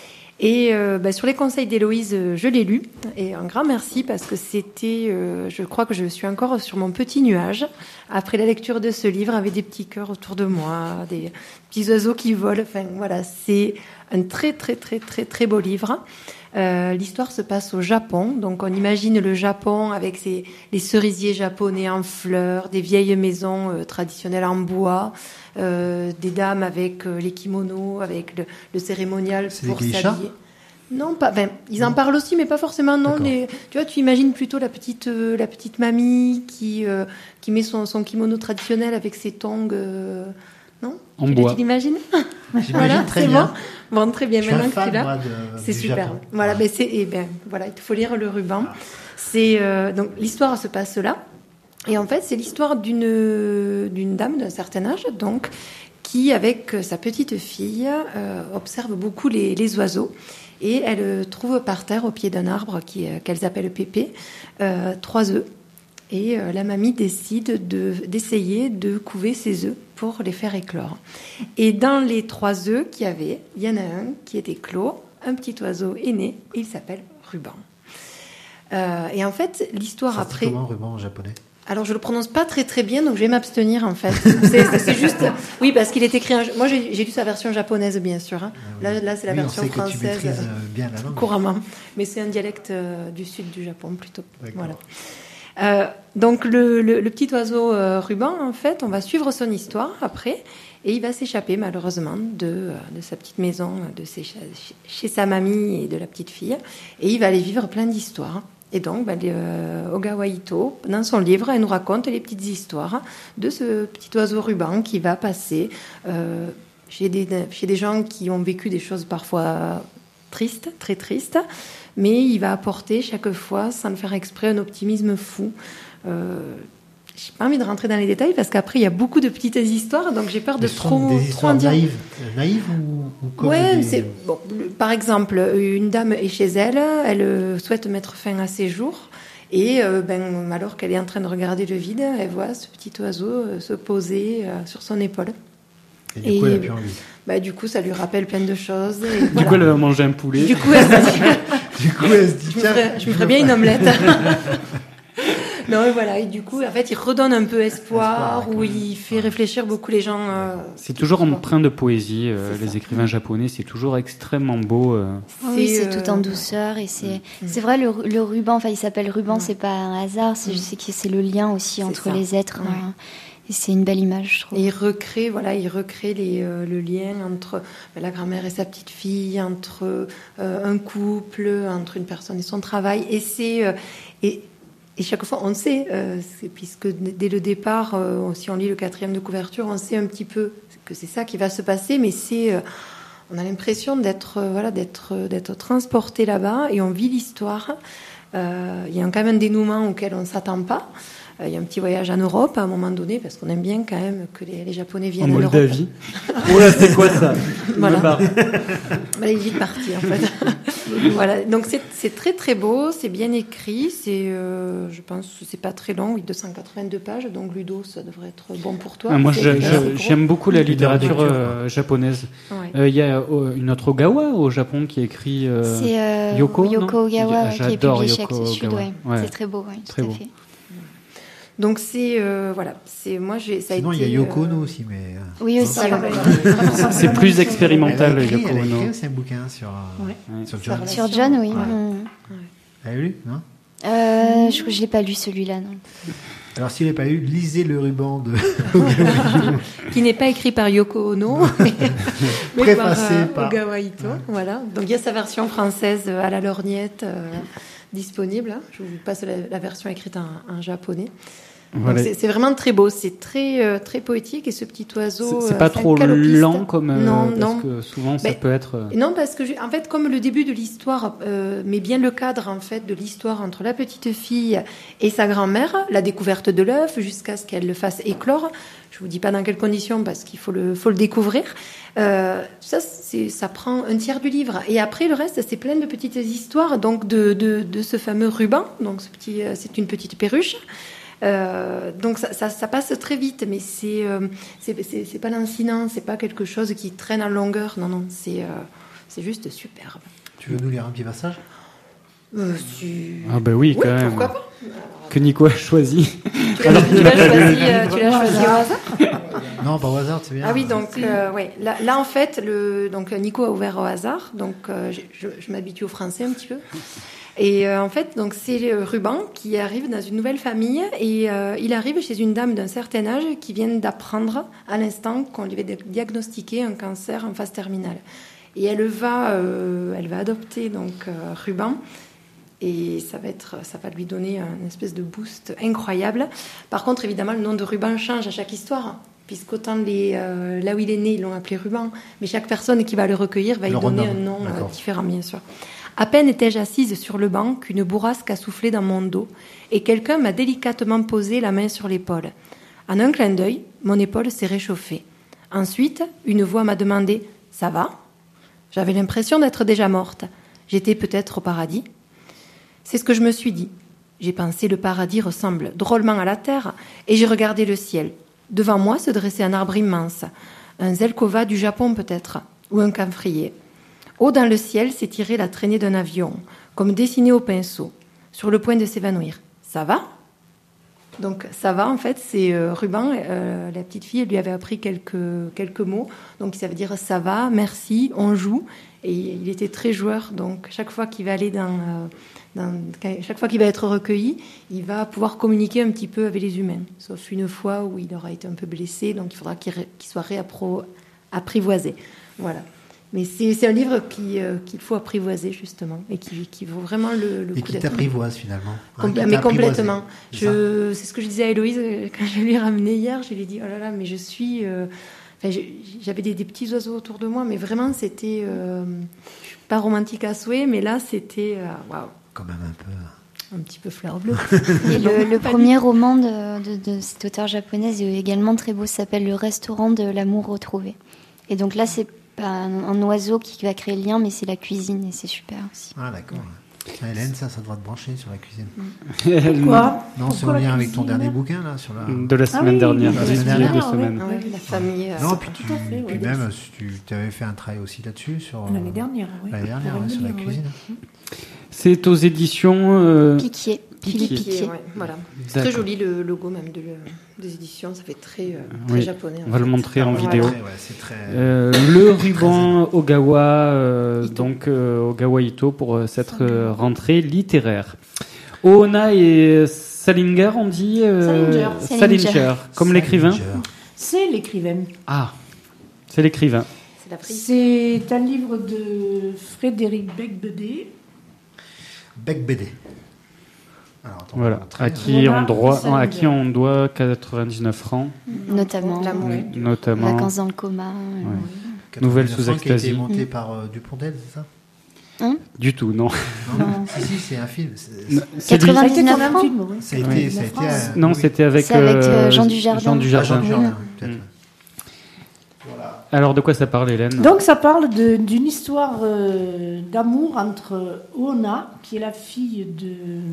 Et euh, bah, sur les conseils d'Héloïse, euh, je l'ai lu, et un grand merci parce que c'était, euh, je crois que je suis encore sur mon petit nuage après la lecture de ce livre, avec des petits cœurs autour de moi, des petits oiseaux qui volent. Enfin voilà, c'est un très très très très très beau livre. Euh, l'histoire se passe au Japon, donc on imagine le Japon avec ses, les cerisiers japonais en fleurs, des vieilles maisons euh, traditionnelles en bois, euh, des dames avec euh, les kimonos, avec le, le cérémonial c'est pour s'habiller. Non, pas. Ben, ils en parlent aussi, mais pas forcément. Non, les, tu vois, tu imagines plutôt la petite, euh, la petite mamie qui euh, qui met son, son kimono traditionnel avec ses tongs. Euh, non, en tu, bois. Tu l'imagines? J'imagine voilà, très c'est bien. Bon. Bon, très bien. Je Maintenant suis un que tu fan, l'as, moi, de, c'est du super. Japon. Voilà, Ah. ben c'est, et ben voilà, il faut lire le ruban. Ah. C'est euh, donc l'histoire se passe là, et en fait, c'est l'histoire d'une d'une dame d'un certain âge, donc qui, avec sa petite fille, euh, observe beaucoup les, les oiseaux. Et elle trouve par terre, au pied d'un arbre qui, qu'elles appellent Pépé, euh, trois œufs. Et euh, la mamie décide de, d'essayer de couver ces œufs pour les faire éclore. Et dans les trois œufs qu'il y avait, il y en a un qui était clos, un petit oiseau est né, et il s'appelle Ruban. Euh, et en fait, l'histoire ça après... comment, ruban en japonais? Alors, je le prononce pas très très bien, donc je vais m'abstenir en fait. C'est, c'est juste, oui, parce qu'il est écrit. En... Moi, j'ai, j'ai lu sa version japonaise, bien sûr. Hein. Ah, oui. Là, là, c'est la oui, version on sait française. Que tu maîtrises bien la langue. Couramment, mais c'est un dialecte euh, du sud du Japon plutôt. D'accord. Voilà. Euh, donc le, le, le petit oiseau euh, Ruban, en fait, on va suivre son histoire après, et il va s'échapper malheureusement de, euh, de sa petite maison, de ses, chez sa mamie et de la petite fille, et il va aller vivre plein d'histoires. Et donc, ben, euh, Ogawa Ito, dans son livre, elle nous raconte les petites histoires de ce petit oiseau Ruban qui va passer euh, chez, des, chez des gens qui ont vécu des choses parfois tristes, très tristes, mais il va apporter chaque fois, sans le faire exprès, un optimisme fou. Euh, j'ai pas envie de rentrer dans les détails parce qu'après il y a beaucoup de petites histoires, donc j'ai peur de trop, des trop en dire. Naïves, naïves ou, ou comme ouais, des... c'est bon. Par exemple, une dame est chez elle, elle souhaite mettre fin à ses jours, et euh, ben alors qu'elle est en train de regarder le vide, elle voit ce petit oiseau euh, se poser euh, sur son épaule. Et du coup, et, elle a plus envie. Bah, du coup, ça lui rappelle plein de choses. Et du voilà. coup, elle va manger un poulet. Du coup, elle se dit, du coup, elle se dit je me ferais, je me ferais bien une omelette. Non, et voilà. Et du coup, en fait, il redonne un peu espoir, espoir ou il fait ouais. réfléchir beaucoup les gens. Euh, c'est toujours empreint de poésie. Euh, les écrivains japonais, c'est toujours extrêmement beau. Euh. C'est, oui, c'est euh... tout en douceur. Et c'est, mmh. c'est vrai, le, le ruban, enfin, il s'appelle ruban, mmh. c'est pas un hasard. C'est, mmh. je sais que c'est le lien aussi c'est entre ça. Les êtres. Ouais. Hein. Et c'est une belle image, je trouve. Et il recrée, voilà, il recrée les, euh, le lien entre ben, la grand-mère et sa petite fille, entre euh, un couple, entre une personne et son travail. Et c'est euh, et, et chaque fois, on sait, euh, c'est, puisque dès le départ, euh, si on lit le quatrième de couverture, on sait un petit peu que c'est ça qui va se passer, mais c'est, euh, on a l'impression d'être, euh, voilà, d'être, d'être transporté là-bas et on vit l'histoire. Euh, il y a quand même un dénouement auquel on ne s'attend pas. Il y a un petit voyage en Europe à un moment donné, parce qu'on aime bien quand même que les, les Japonais viennent en, en Moldavie. Europe. Oh là, c'est quoi ça? Voilà. Bah, il est vite parti en fait. Voilà. Donc c'est, c'est très très beau, c'est bien écrit, c'est, euh, je pense, c'est pas très long, oui, deux cent quatre-vingt-deux pages, donc Ludo, ça devrait être bon pour toi. Ah, moi, je, je, j'aime beaucoup la littérature euh, japonaise. Il ouais. euh, y a euh, une autre Ogawa au Japon qui écrit euh, c'est euh, Yoko, Yoko Ogawa, ah, qui est publié chez Yoko Sud, ouais. Ouais. C'est très beau, ouais, très tout beau. à fait. Donc c'est euh, voilà, c'est moi j'ai ça Sinon, a été. Sinon il y a Yoko Ono euh... aussi, mais. Oui aussi. C'est, c'est plus expérimental. Elle a écrit, Yoko elle a Ono. écrit aussi un bouquin sur ouais. sur John. Sur John, oui. Ouais. Mmh. Ouais. Vous l'avez lu, non euh, Je ne l'ai pas lu celui-là, non. Alors, s'il n'est pas lu, lisez Le Ruban de... qui n'est pas écrit par Yoko Ono, mais, mais préfacé par, euh, par... Ogawa Ito. Ouais. Voilà. Donc, il y a sa version française à la lorgnette euh, disponible. Je vous passe la, la version écrite en, en japonais. Voilà. C'est, c'est vraiment très beau, c'est très euh, très poétique et ce petit oiseau. C'est, c'est pas euh, trop lent comme euh, non parce non que souvent ça ben, peut être. Euh... Non parce que en fait comme le début de l'histoire euh, met bien le cadre en fait de l'histoire entre la petite fille et sa grand-mère, la découverte de l'œuf jusqu'à ce qu'elle le fasse éclore. Je vous dis pas dans quelles conditions parce qu'il faut le faut le découvrir. Euh, ça c'est ça prend un tiers du livre et après le reste c'est plein de petites histoires donc de de, de ce fameux ruban donc ce petit c'est une petite perruche. Euh, donc ça, ça, ça passe très vite, mais c'est, euh, c'est, c'est, c'est pas lancinant, c'est pas quelque chose qui traîne en longueur. Non, non, c'est, euh, c'est juste superbe. Tu veux nous lire un petit passage euh, si... Ah bah oui, quand oui, même. Pourquoi pas que Nico a choisi. Tu l'as, tu l'as choisi, euh, tu l'as choisi au hasard Non, pas au hasard, c'est bien. Ah oui, donc euh, ouais, là, là en fait, le, donc Nico a ouvert au hasard, donc euh, je, je, je m'habitue au français un petit peu. Et euh, en fait, donc c'est Ruban qui arrive dans une nouvelle famille et euh, il arrive chez une dame d'un certain âge qui vient d'apprendre à l'instant qu'on lui avait diagnostiqué un cancer en phase terminale. Et elle va, euh, elle va adopter donc euh, Ruban et ça va être, ça va lui donner un espèce de boost incroyable. Par contre, évidemment, le nom de Ruban change à chaque histoire. Puisqu'autant les, euh, là où il est né, ils l'ont appelé Ruban, mais chaque personne qui va le recueillir va le lui donner renomme. un nom euh, différent, bien sûr. À peine étais-je assise sur le banc qu'une bourrasque a soufflé dans mon dos et quelqu'un m'a délicatement posé la main sur l'épaule. En un clin d'œil, mon épaule s'est réchauffée. Ensuite, une voix m'a demandé « Ça va ?» J'avais l'impression d'être déjà morte. J'étais peut-être au paradis. C'est ce que je me suis dit. J'ai pensé le paradis ressemble drôlement à la terre et j'ai regardé le ciel. Devant moi se dressait un arbre immense, un zelkova du Japon peut-être, ou un camphrier. Haut dans le ciel s'étirait la traînée d'un avion, comme dessiné au pinceau, sur le point de s'évanouir. Ça va ? Donc ça va, en fait, c'est euh, Ruban, euh, la petite fille, elle lui avait appris quelques, quelques mots. Donc ça veut dire ça va, merci, on joue. Et il était très joueur, donc chaque fois qu'il va aller dans, euh, dans chaque fois qu'il va être recueilli, il va pouvoir communiquer un petit peu avec les humains. Sauf une fois où il aura été un peu blessé, donc il faudra qu'il, ré, qu'il soit réapprivoisé. Voilà. Mais c'est, c'est un livre qui, euh, qu'il faut apprivoiser, justement, et qui, qui vaut vraiment le, le et coup qui d'être. t'apprivoise, finalement. Hein, Compl- mais complètement. Je, c'est ce que je disais à Héloïse quand je lui ai ramené hier. Je lui ai dit, oh là là, mais je suis... Euh, enfin, je, j'avais des, des petits oiseaux autour de moi, mais vraiment, c'était... Euh, je suis pas romantique à souhait, mais là, c'était... Waouh. Wow. Quand même un peu... Un petit peu fleur bleue. Et le, le premier roman de, de, de cette auteure japonaise est également très beau, s'appelle Le restaurant de l'amour retrouvé. Et donc là, c'est pas un, un oiseau qui va créer le lien, mais c'est la cuisine et c'est super aussi. Ah d'accord. Ouais. Hélène, ça, ça doit te brancher sur la cuisine. Pourquoi ? Non, c'est en lien avec ton dernier bouquin là, sur la. De la semaine ah oui, dernière. La semaine dernière. De semaine. Ah oui, la famille. Non, puis, tu, fait, puis ouais, même, tu avais fait un travail aussi là-dessus sur. L'année dernière, oui. L'année dernière, ouais, sur la cuisine. Oui. C'est aux éditions. Euh... Piquier. Philippe Piquier, ouais, voilà. C'est D'accord. Très joli le logo même de, des éditions, ça fait très, euh, très oui. japonais. On va fait. le montrer en vidéo. Ouais, c'est très, euh, le ruban Ogawa, euh, Ito. donc euh, Ogawa Ito pour euh, cette euh, rentrée littéraire. Ohna et Salinger, on dit euh, Salinger. Salinger, Salinger. Comme Salinger. L'écrivain. C'est l'écrivain. Ah, c'est l'écrivain. C'est, c'est un livre de Frédéric Beigbeder. Beigbeder. Alors, attends, voilà, à qui, on droit, à qui on doit quatre-vingt-dix-neuf francs. Notamment. Oui, notamment. Vacances dans le coma. Ouais. Nouvelle sous extasie. Qui a été monté par euh, Dupontel, c'est ça hein Du tout, non. Non, non. si, si, c'est un film. C'est, c'est quatre-vingt-dix-neuf francs film, oui. Ça a été, oui. ça a été à... Non, c'était avec, c'est avec euh, Jean Dujardin. Jean Dujardin. Ah, Jean Dujardin, peut-être. Mmh. Voilà. Alors, de quoi ça parle, Hélène ? Donc, ça parle de, d'une histoire euh, d'amour entre Ohna, qui est la fille de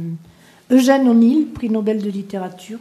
Eugène O'Neill, prix Nobel de littérature,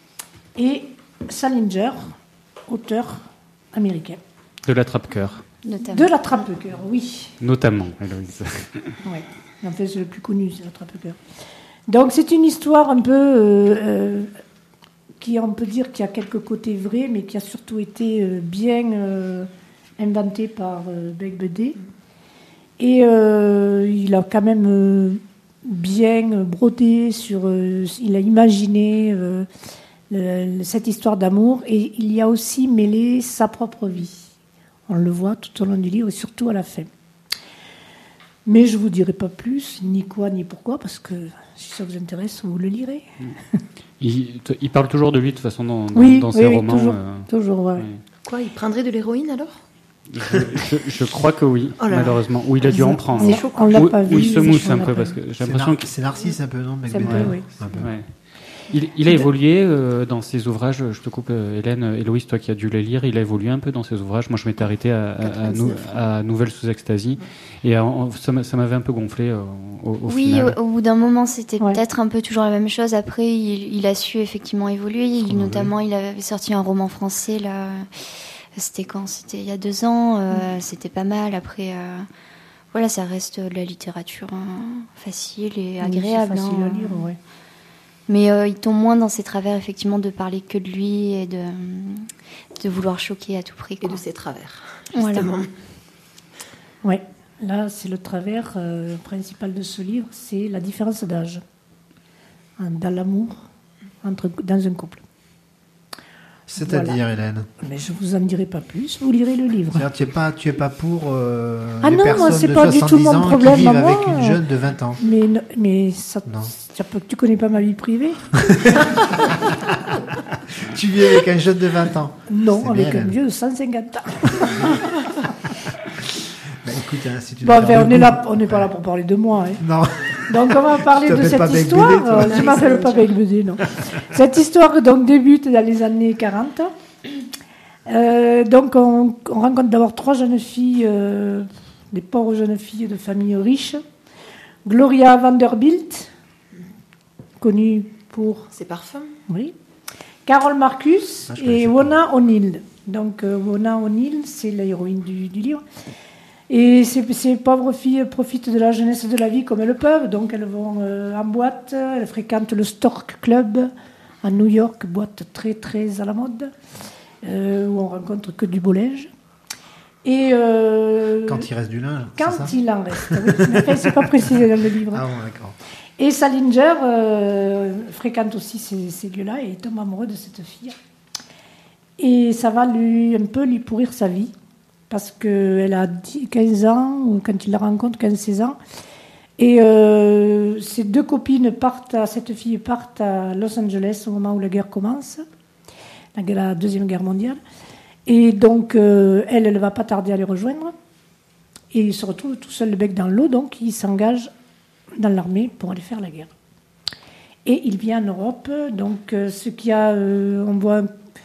et Salinger, auteur américain. De l'attrape-cœur. Notamment. De l'attrape-cœur, oui. Notamment, Héloïse. Oui, en fait, c'est le plus connu, c'est l'attrape-cœur. Donc, c'est une histoire un peu... Euh, euh, qui, on peut dire, qui a quelques côtés vrais, mais qui a surtout été euh, bien euh, inventée par euh, Beigbeder. Et euh, il a quand même... Euh, bien brodé sur. Euh, il a imaginé euh, le, cette histoire d'amour et il y a aussi mêlé sa propre vie. On le voit tout au long du livre et surtout à la fin. Mais je ne vous dirai pas plus, ni quoi, ni pourquoi, parce que si ça vous intéresse, vous le lirez. Il, il parle toujours de lui, de toute façon, dans, oui, dans oui, ses oui, romans. Toujours, euh... toujours ouais. Ouais. Quoi, il prendrait de l'héroïne alors ? je, je, je crois que oui, oh malheureusement. Ou il a dû en prendre. C'est chaud, on l'a ou, pas vu. Ou il se mousse un peu, pas parce que j'ai l'impression nar- que... C'est Narcisse un peu, non C'est un peu, oui. Un peu. Ouais. Il, il a évolué euh, dans ses ouvrages, je te coupe euh, Hélène, euh, Héloïse, toi qui as dû les lire, il a évolué un peu dans ses ouvrages. Moi je m'étais arrêté à, à, à, nou, à Nouvelles sous extasie et à, ça, ça m'avait un peu gonflé euh, au, au oui, final. Au, au bout d'un moment c'était ouais. peut-être un peu toujours la même chose. Après il, il a su effectivement évoluer. Il, oh, notamment oui. il avait sorti un roman français là. C'était quand ? C'était il y a deux ans. Euh, mmh. C'était pas mal. Après euh, voilà, ça reste de la littérature hein, facile et agréable. Oui, c'est facile hein. à lire, ouais. Mais euh, il tombe moins dans ses travers, effectivement, de parler que de lui et de, de vouloir choquer à tout prix. Quoi. Et de ses travers, justement. Voilà. Oui, là, c'est le travers euh, principal de ce livre, c'est la différence d'âge dans l'amour entre, dans un couple. C'est-à-dire, voilà. Hélène ? Mais je ne vous en dirai pas plus, vous lirez le livre. C'est-à-dire, tu n'es pas, tu es pas pour euh, ah les non, personnes moi, c'est de pas du tout mon problème, qui vivent moi, avec une jeune de vingt ans. Mais, mais ça, ça peut que tu ne connais pas ma vie privée. Tu vis avec un jeune de vingt ans ? Non, c'est avec bien, un vieux de cent cinquante ans. Bah, écoute, hein, si tu bon, enfin, on n'est là, on n'est pas là pour parler de moi. Hein. Non. Donc on va parler de cette histoire. Bédé, je ne m'appelle pas Bec Bédé, non. Cette histoire donc débute dans les années quarante. Euh, donc on, on rencontre d'abord trois jeunes filles, euh, des pauvres jeunes filles de familles riches. Gloria Vanderbilt, connue pour ses parfums. Oui. Carol Marcus ah, et Wona O'Neill. Donc euh, Wona O'Neill, c'est l'héroïne du, du livre. Et ces, ces pauvres filles profitent de la jeunesse de la vie comme elles peuvent. Donc elles vont euh, en boîte, elles fréquentent le Stork Club à New York, boîte très très à la mode, euh, où on rencontre que du beau linge. Et euh, quand il reste du linge, quand c'est ça il en reste, oui. Mais enfin, c'est pas précisé dans le livre. Ah bon, d'accord. Et Salinger euh, fréquente aussi ces, ces lieux-là et il tombe amoureux de cette fille. Et ça va lui, un peu lui pourrir sa vie, parce qu'elle a quinze ans, ou quand il la rencontre, quinze seize ans. Et euh, ses deux copines partent, à, cette fille part à Los Angeles au moment où la guerre commence, la, la Deuxième Guerre mondiale. Et donc, euh, elle, elle ne va pas tarder à les rejoindre. Et il se retrouve tout seul, le bec dans l'eau, donc il s'engage dans l'armée pour aller faire la guerre. Et il vient en Europe, donc euh, ce qui a, euh, on voit,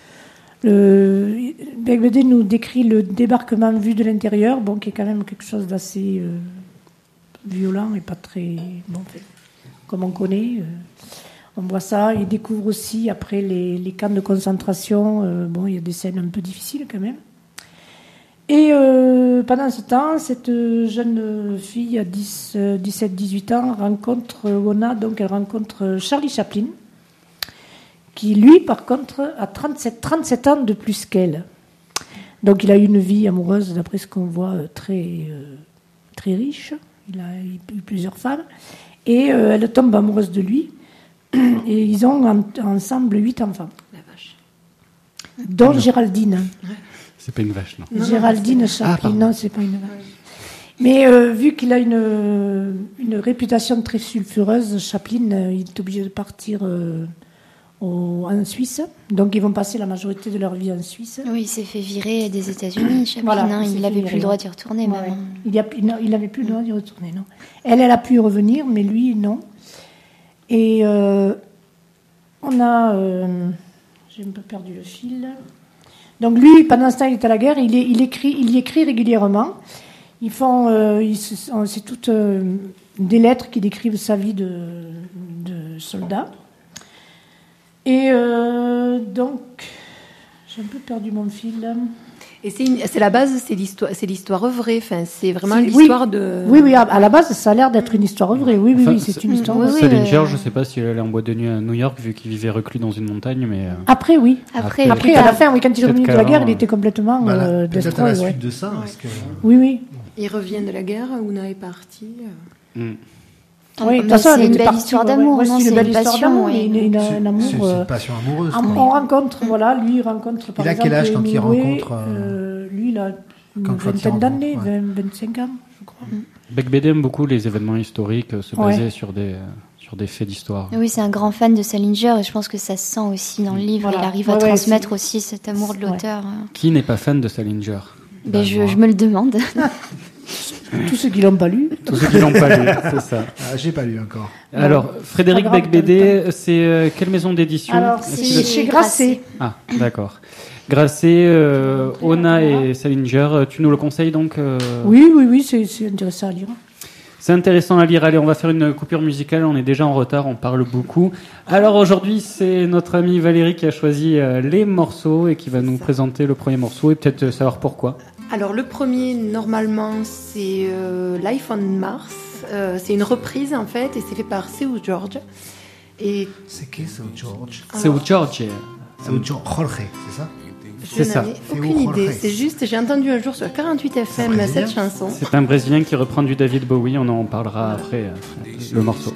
le Bec Bédé nous décrit le débarquement vu de l'intérieur, bon, qui est quand même quelque chose d'assez euh, violent et pas très bon, fait, comme on connaît. Euh, on voit ça. Il découvre aussi après les, les camps de concentration. Euh, bon, il y a des scènes un peu difficiles quand même. Et euh, pendant ce temps, cette jeune fille à dix, dix-sept dix-huit ans rencontre Wona, donc elle rencontre Charlie Chaplin, qui lui, par contre, a trente-sept, trente-sept ans de plus qu'elle. Donc il a eu une vie amoureuse, d'après ce qu'on voit, très, euh, très riche. Il a eu plusieurs femmes. Et euh, elle tombe amoureuse de lui. Et ils ont en, ensemble huit enfants. La vache. Dont Géraldine. Ouais. C'est pas une vache, non. Géraldine Chaplin, ah, non, c'est pas une vache. Mais euh, vu qu'il a une, une réputation très sulfureuse, Chaplin, euh, il est obligé de partir euh, au, en Suisse. Donc ils vont passer la majorité de leur vie en Suisse. Oui, il s'est fait virer des États-Unis, Chaplin. Voilà, hein, il n'avait plus le droit d'y retourner. Ouais, même. Il n'avait plus le droit d'y retourner, non. Elle, elle a pu y revenir, mais lui, non. Et euh, on a... Euh, j'ai un peu perdu le fil... Donc lui, pendant ce temps, il est à la guerre, il, est, il, écrit, il y écrit régulièrement. Ils font, euh, ils, c'est toutes euh, des lettres qui décrivent sa vie de, de soldat. Et euh, donc, j'ai un peu perdu mon fil. Et c'est, une, c'est la base, c'est l'histoire, c'est l'histoire vraie. Enfin, c'est vraiment c'est, l'histoire oui, de. Oui, oui. À la base, ça a l'air d'être une histoire vraie. Oui, oui, enfin, oui, c'est, c'est une histoire vraie. Salinger, oui, je ne sais pas si elle allait en boîte de nuit à New York vu qu'il vivait reclus dans une montagne, mais. Après, oui. Après, après, à la fin, oui, quand il est revenu de la guerre, il était complètement voilà, euh, peut-être à la suite ouais. de ça, parce que. Oui, oui. Il revient de la guerre, Ouna est partie. Mm. Oui, de toute façon, c'est une belle histoire d'amour. Ouais, c'est une belle histoire d'amour. Il y a un amour. C'est une passion amoureuse. On, on rencontre, voilà, lui il rencontre par il exemple. Il a quel âge quand il rencontre euh, Lui, il a une vingtaine d'années, ouais. vingt-cinq ans, je crois. Beigbeder aime beaucoup les événements historiques, se baser ouais. sur des sur des faits d'histoire. Oui, c'est un grand fan de Salinger et je pense que ça se sent aussi dans le livre. Voilà. Il arrive à ouais, transmettre ouais, aussi cet amour de l'auteur. Ouais. Qui n'est pas fan de Salinger? Ben, je, je me le demande. Tous ceux qui l'ont pas lu. Tous ceux qui l'ont pas lu, c'est ça. Ah, j'ai pas lu encore. Alors, Frédéric Beigbeder, c'est euh, quelle maison d'édition? Alors, c'est chez, chez Grasset. Ah, d'accord. Grasset, euh, Ona et Salinger, tu nous le conseilles donc euh... Oui, oui, oui, c'est, c'est intéressant à lire. C'est intéressant à lire. Allez, on va faire une coupure musicale. On est déjà en retard, on parle beaucoup. Alors aujourd'hui, c'est notre amie Valérie qui a choisi euh, les morceaux et qui va nous présenter le premier morceau et peut-être euh, savoir pourquoi. Alors le premier, normalement, c'est euh, Life on Mars. Euh, c'est une reprise en fait et c'est fait par Seu Jorge. Et... C'est qui Seu Jorge? Seu Jorge. Seu Jorge, c'est ça? Je c'est n'avais ça. aucune idée. C'est juste, j'ai entendu un jour sur quarante-huit F M cette chanson. C'est un Brésilien qui reprend du David Bowie. On en parlera après euh, le morceau.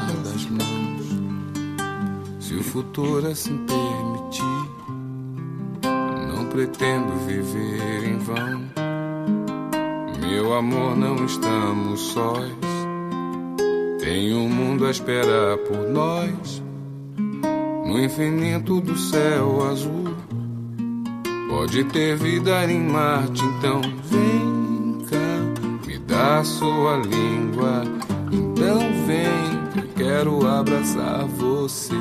Se o futuro assim permitir, não pretendo viver em vão. Meu amor, não estamos sós. Tem um mundo a esperar por nós. No infinito do céu azul. Pode ter vida em Marte, então vem cá, me dá sua língua. Então vem, eu quero abraçar você.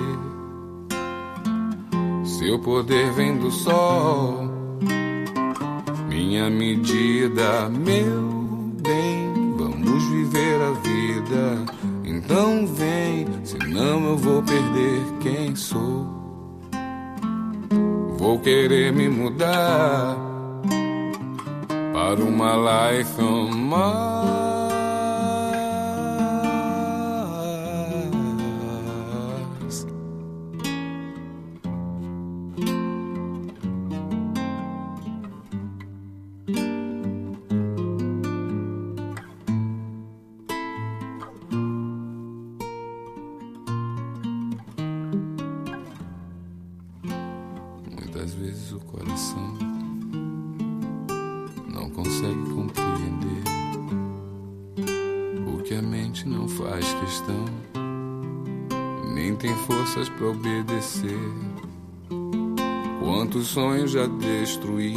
Seu poder vem do sol, minha medida, meu bem. Vamos viver a vida, então vem, senão eu vou perder quem sou. Vou querer me mudar para uma life on Mars. Muitas vezes o coração não consegue compreender o que a mente não faz questão, nem tem forças pra obedecer. Quantos sonhos já destruí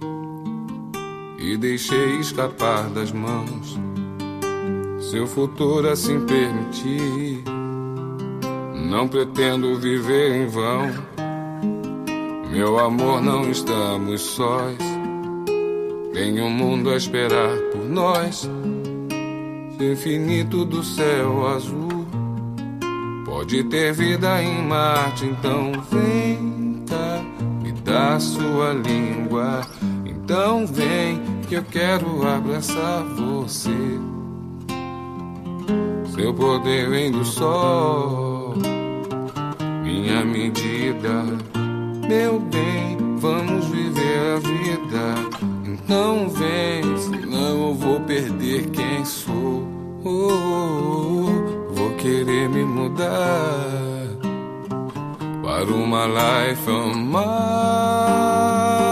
e deixei escapar das mãos. Se o futuro assim permitir, não pretendo viver em vão. Meu amor, não estamos sós. Tem um mundo a esperar por nós. Infinito do céu azul. Pode ter vida em Marte, então vem cá, me dá sua língua. Então vem, que eu quero abraçar você. Seu poder vem do sol, minha medida. Meu bem, vamos viver a vida. Então vem, senão eu vou perder quem sou. Oh, oh, oh, vou querer me mudar para uma life on Mars.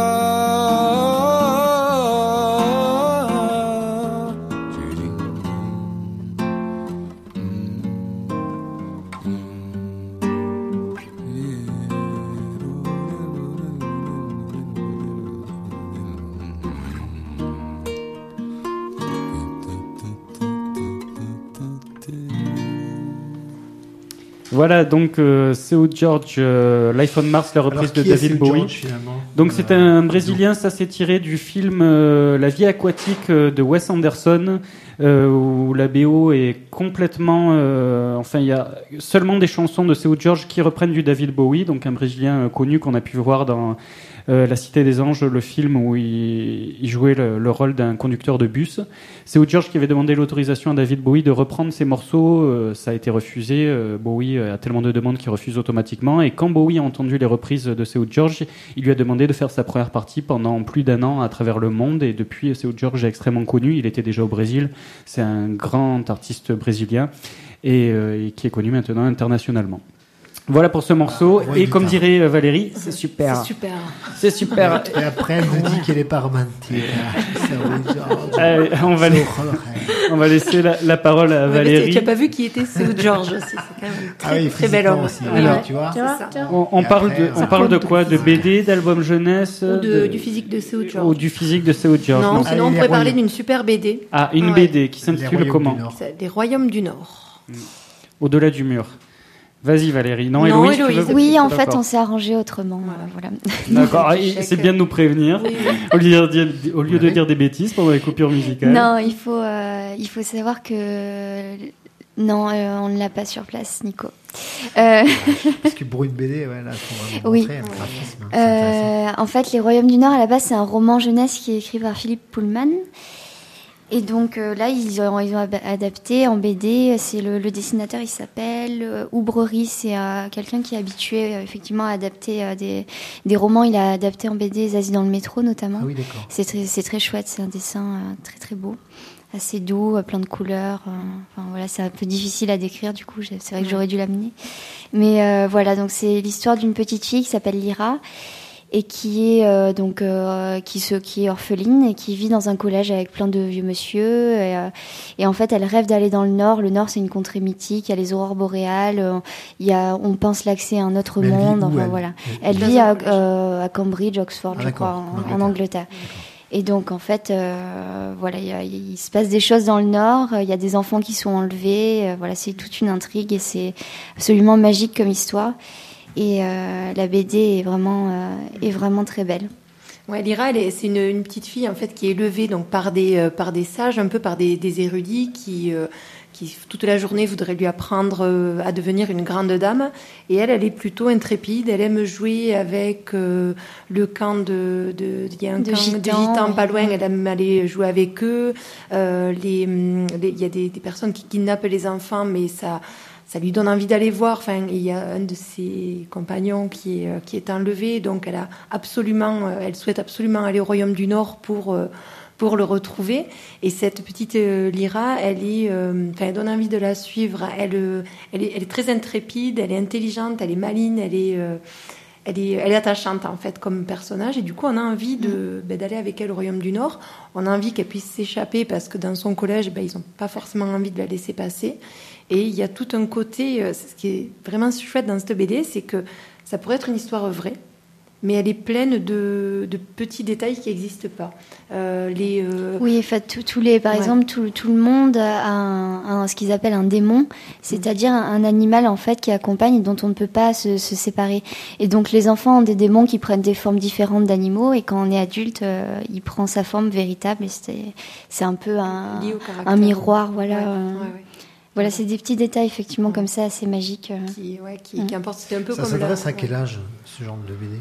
Voilà, donc euh, Seu Jorge, euh, Life on Mars, la reprise de David Bowie. George, donc euh... c'est un Brésilien, ça s'est tiré du film euh, La vie aquatique euh, de Wes Anderson, euh, où la B O est complètement... Euh, enfin, il y a seulement des chansons de Seu Jorge qui reprennent du David Bowie, donc un Brésilien euh, connu qu'on a pu voir dans Euh, La Cité des Anges, le film où il, il jouait le, le rôle d'un conducteur de bus. C'est Seu Jorge qui avait demandé l'autorisation à David Bowie de reprendre ses morceaux. Euh, ça a été refusé. Euh, Bowie a tellement de demandes qu'il refuse automatiquement. Et quand Bowie a entendu les reprises de Seu Jorge, il lui a demandé de faire sa première partie pendant plus d'un an à travers le monde. Et depuis, Seu Jorge est extrêmement connu. Il était déjà au Brésil. C'est un grand artiste brésilien et, euh, et qui est connu maintenant internationalement. Voilà pour ce morceau. Ah, ouais, et comme guitare. dirait Valérie, c'est super. C'est super. C'est super. Et après, elle me dit qu'elle est pas romantique. Allez, on, va la... on va laisser la, la parole à Valérie. Tu n'as pas vu qui était Seu Jorge aussi. C'est quand même un très, ah oui, très bel homme. Aussi, alors, tu vois, on, on parle après, de, on parle de quoi? De B D, d'album jeunesse, ou de, de, du physique de Seu Jorge. Ou du physique de Seu Jorge. Non, sinon ah, on pourrait parler d'une super B D. Ah, une ouais. B D qui s'intitule comment? Les Royaumes du Nord. Au-delà du mur. Vas-y Valérie. Non, non Héloïse, Héloïse. Oui, en fait, on s'est arrangé autrement. Voilà. D'accord. C'est bien de nous prévenir oui, oui. au lieu, de dire, au lieu de dire des bêtises pendant les coupures musicales. Non, il faut, euh, il faut savoir que non, euh, on ne l'a pas sur place, Nico. Euh... Parce que pour une B D, ouais, là, faut vraiment oui. montrer un graphisme. Hein, euh, en fait, Les Royaumes du Nord, à la base, c'est un roman jeunesse qui est écrit par Philippe Pullman. Et donc euh, là, ils ont, ils ont adapté en B D. C'est le, le dessinateur, il s'appelle euh, Oubrerie. C'est euh, quelqu'un qui est habitué euh, effectivement à adapter euh, des, des romans. Il a adapté en B D Zazie dans le métro notamment. Ah oui, d'accord. C'est très, c'est très chouette. C'est un dessin euh, très très beau, assez doux, euh, plein de couleurs. Euh, enfin voilà, c'est un peu difficile à décrire. Du coup, c'est vrai que j'aurais dû l'amener. Mais euh, voilà, donc c'est l'histoire d'une petite fille qui s'appelle Lyra. Et qui est euh, donc euh, qui se qui est orpheline et qui vit dans un collège avec plein de vieux monsieur et, euh, et en fait elle rêve d'aller dans le nord. Le nord c'est une contrée mythique, il y a les aurores boréales, euh, il y a on pense l'accès à un autre Mais monde. Enfin elle, voilà, elle, elle vit à, euh, à Cambridge, Oxford, ah, je crois, en, en Angleterre. Et donc en fait, euh, voilà, il, y a, il se passe des choses dans le Nord. Il y a des enfants qui sont enlevés. Euh, voilà, c'est toute une intrigue et c'est absolument magique comme histoire. Et euh, la B D est vraiment, euh, est vraiment très belle. Ouais, Lyra, elle est, c'est une, une petite fille en fait qui est élevée donc par des, euh, par des sages, un peu par des, des érudits qui, euh, qui toute la journée voudraient lui apprendre euh, à devenir une grande dame. Et elle, elle est plutôt intrépide. Elle aime jouer avec euh, le camp de, de, il y a un de camp gitans, de gitans pas loin. Ouais. Elle aime aller jouer avec eux. Euh, les, les, il y a des, des personnes qui kidnappent les enfants, mais ça. Ça lui donne envie d'aller voir. Enfin, il y a un de ses compagnons qui est, qui est enlevé, donc elle a absolument, elle souhaite absolument aller au Royaume du Nord pour, pour le retrouver. Et cette petite Lyra, elle est, enfin, elle donne envie de la suivre. Elle, elle est, elle est très intrépide, elle est intelligente, elle est maligne, elle est, elle est, elle est attachante en fait comme personnage. Et du coup, on a envie de, ben, d'aller avec elle au Royaume du Nord. On a envie qu'elle puisse s'échapper parce que dans son collège, ben, ils n'ont pas forcément envie de la laisser passer. Et il y a tout un côté, ce qui est vraiment chouette dans cette B D, c'est que ça pourrait être une histoire vraie, mais elle est pleine de, de petits détails qui n'existent pas. Euh, les, euh... Oui, en fait, tous les, par ouais. exemple, tout, tout le monde a un, un, ce qu'ils appellent un démon, c'est-à-dire un, un animal en fait qui accompagne et dont on ne peut pas se, se séparer. Et donc les enfants ont des démons qui prennent des formes différentes d'animaux, et quand on est adulte, euh, il prend sa forme véritable. Et c'est, c'est un peu un, un miroir, voilà. Ouais, ouais, ouais. Voilà, c'est des petits détails, effectivement, comme ça, assez magiques. Qui, ouais, qui, mmh. qui importe, c'était un peu ça comme... Ça s'adresse la... à quel âge, ce genre de B D?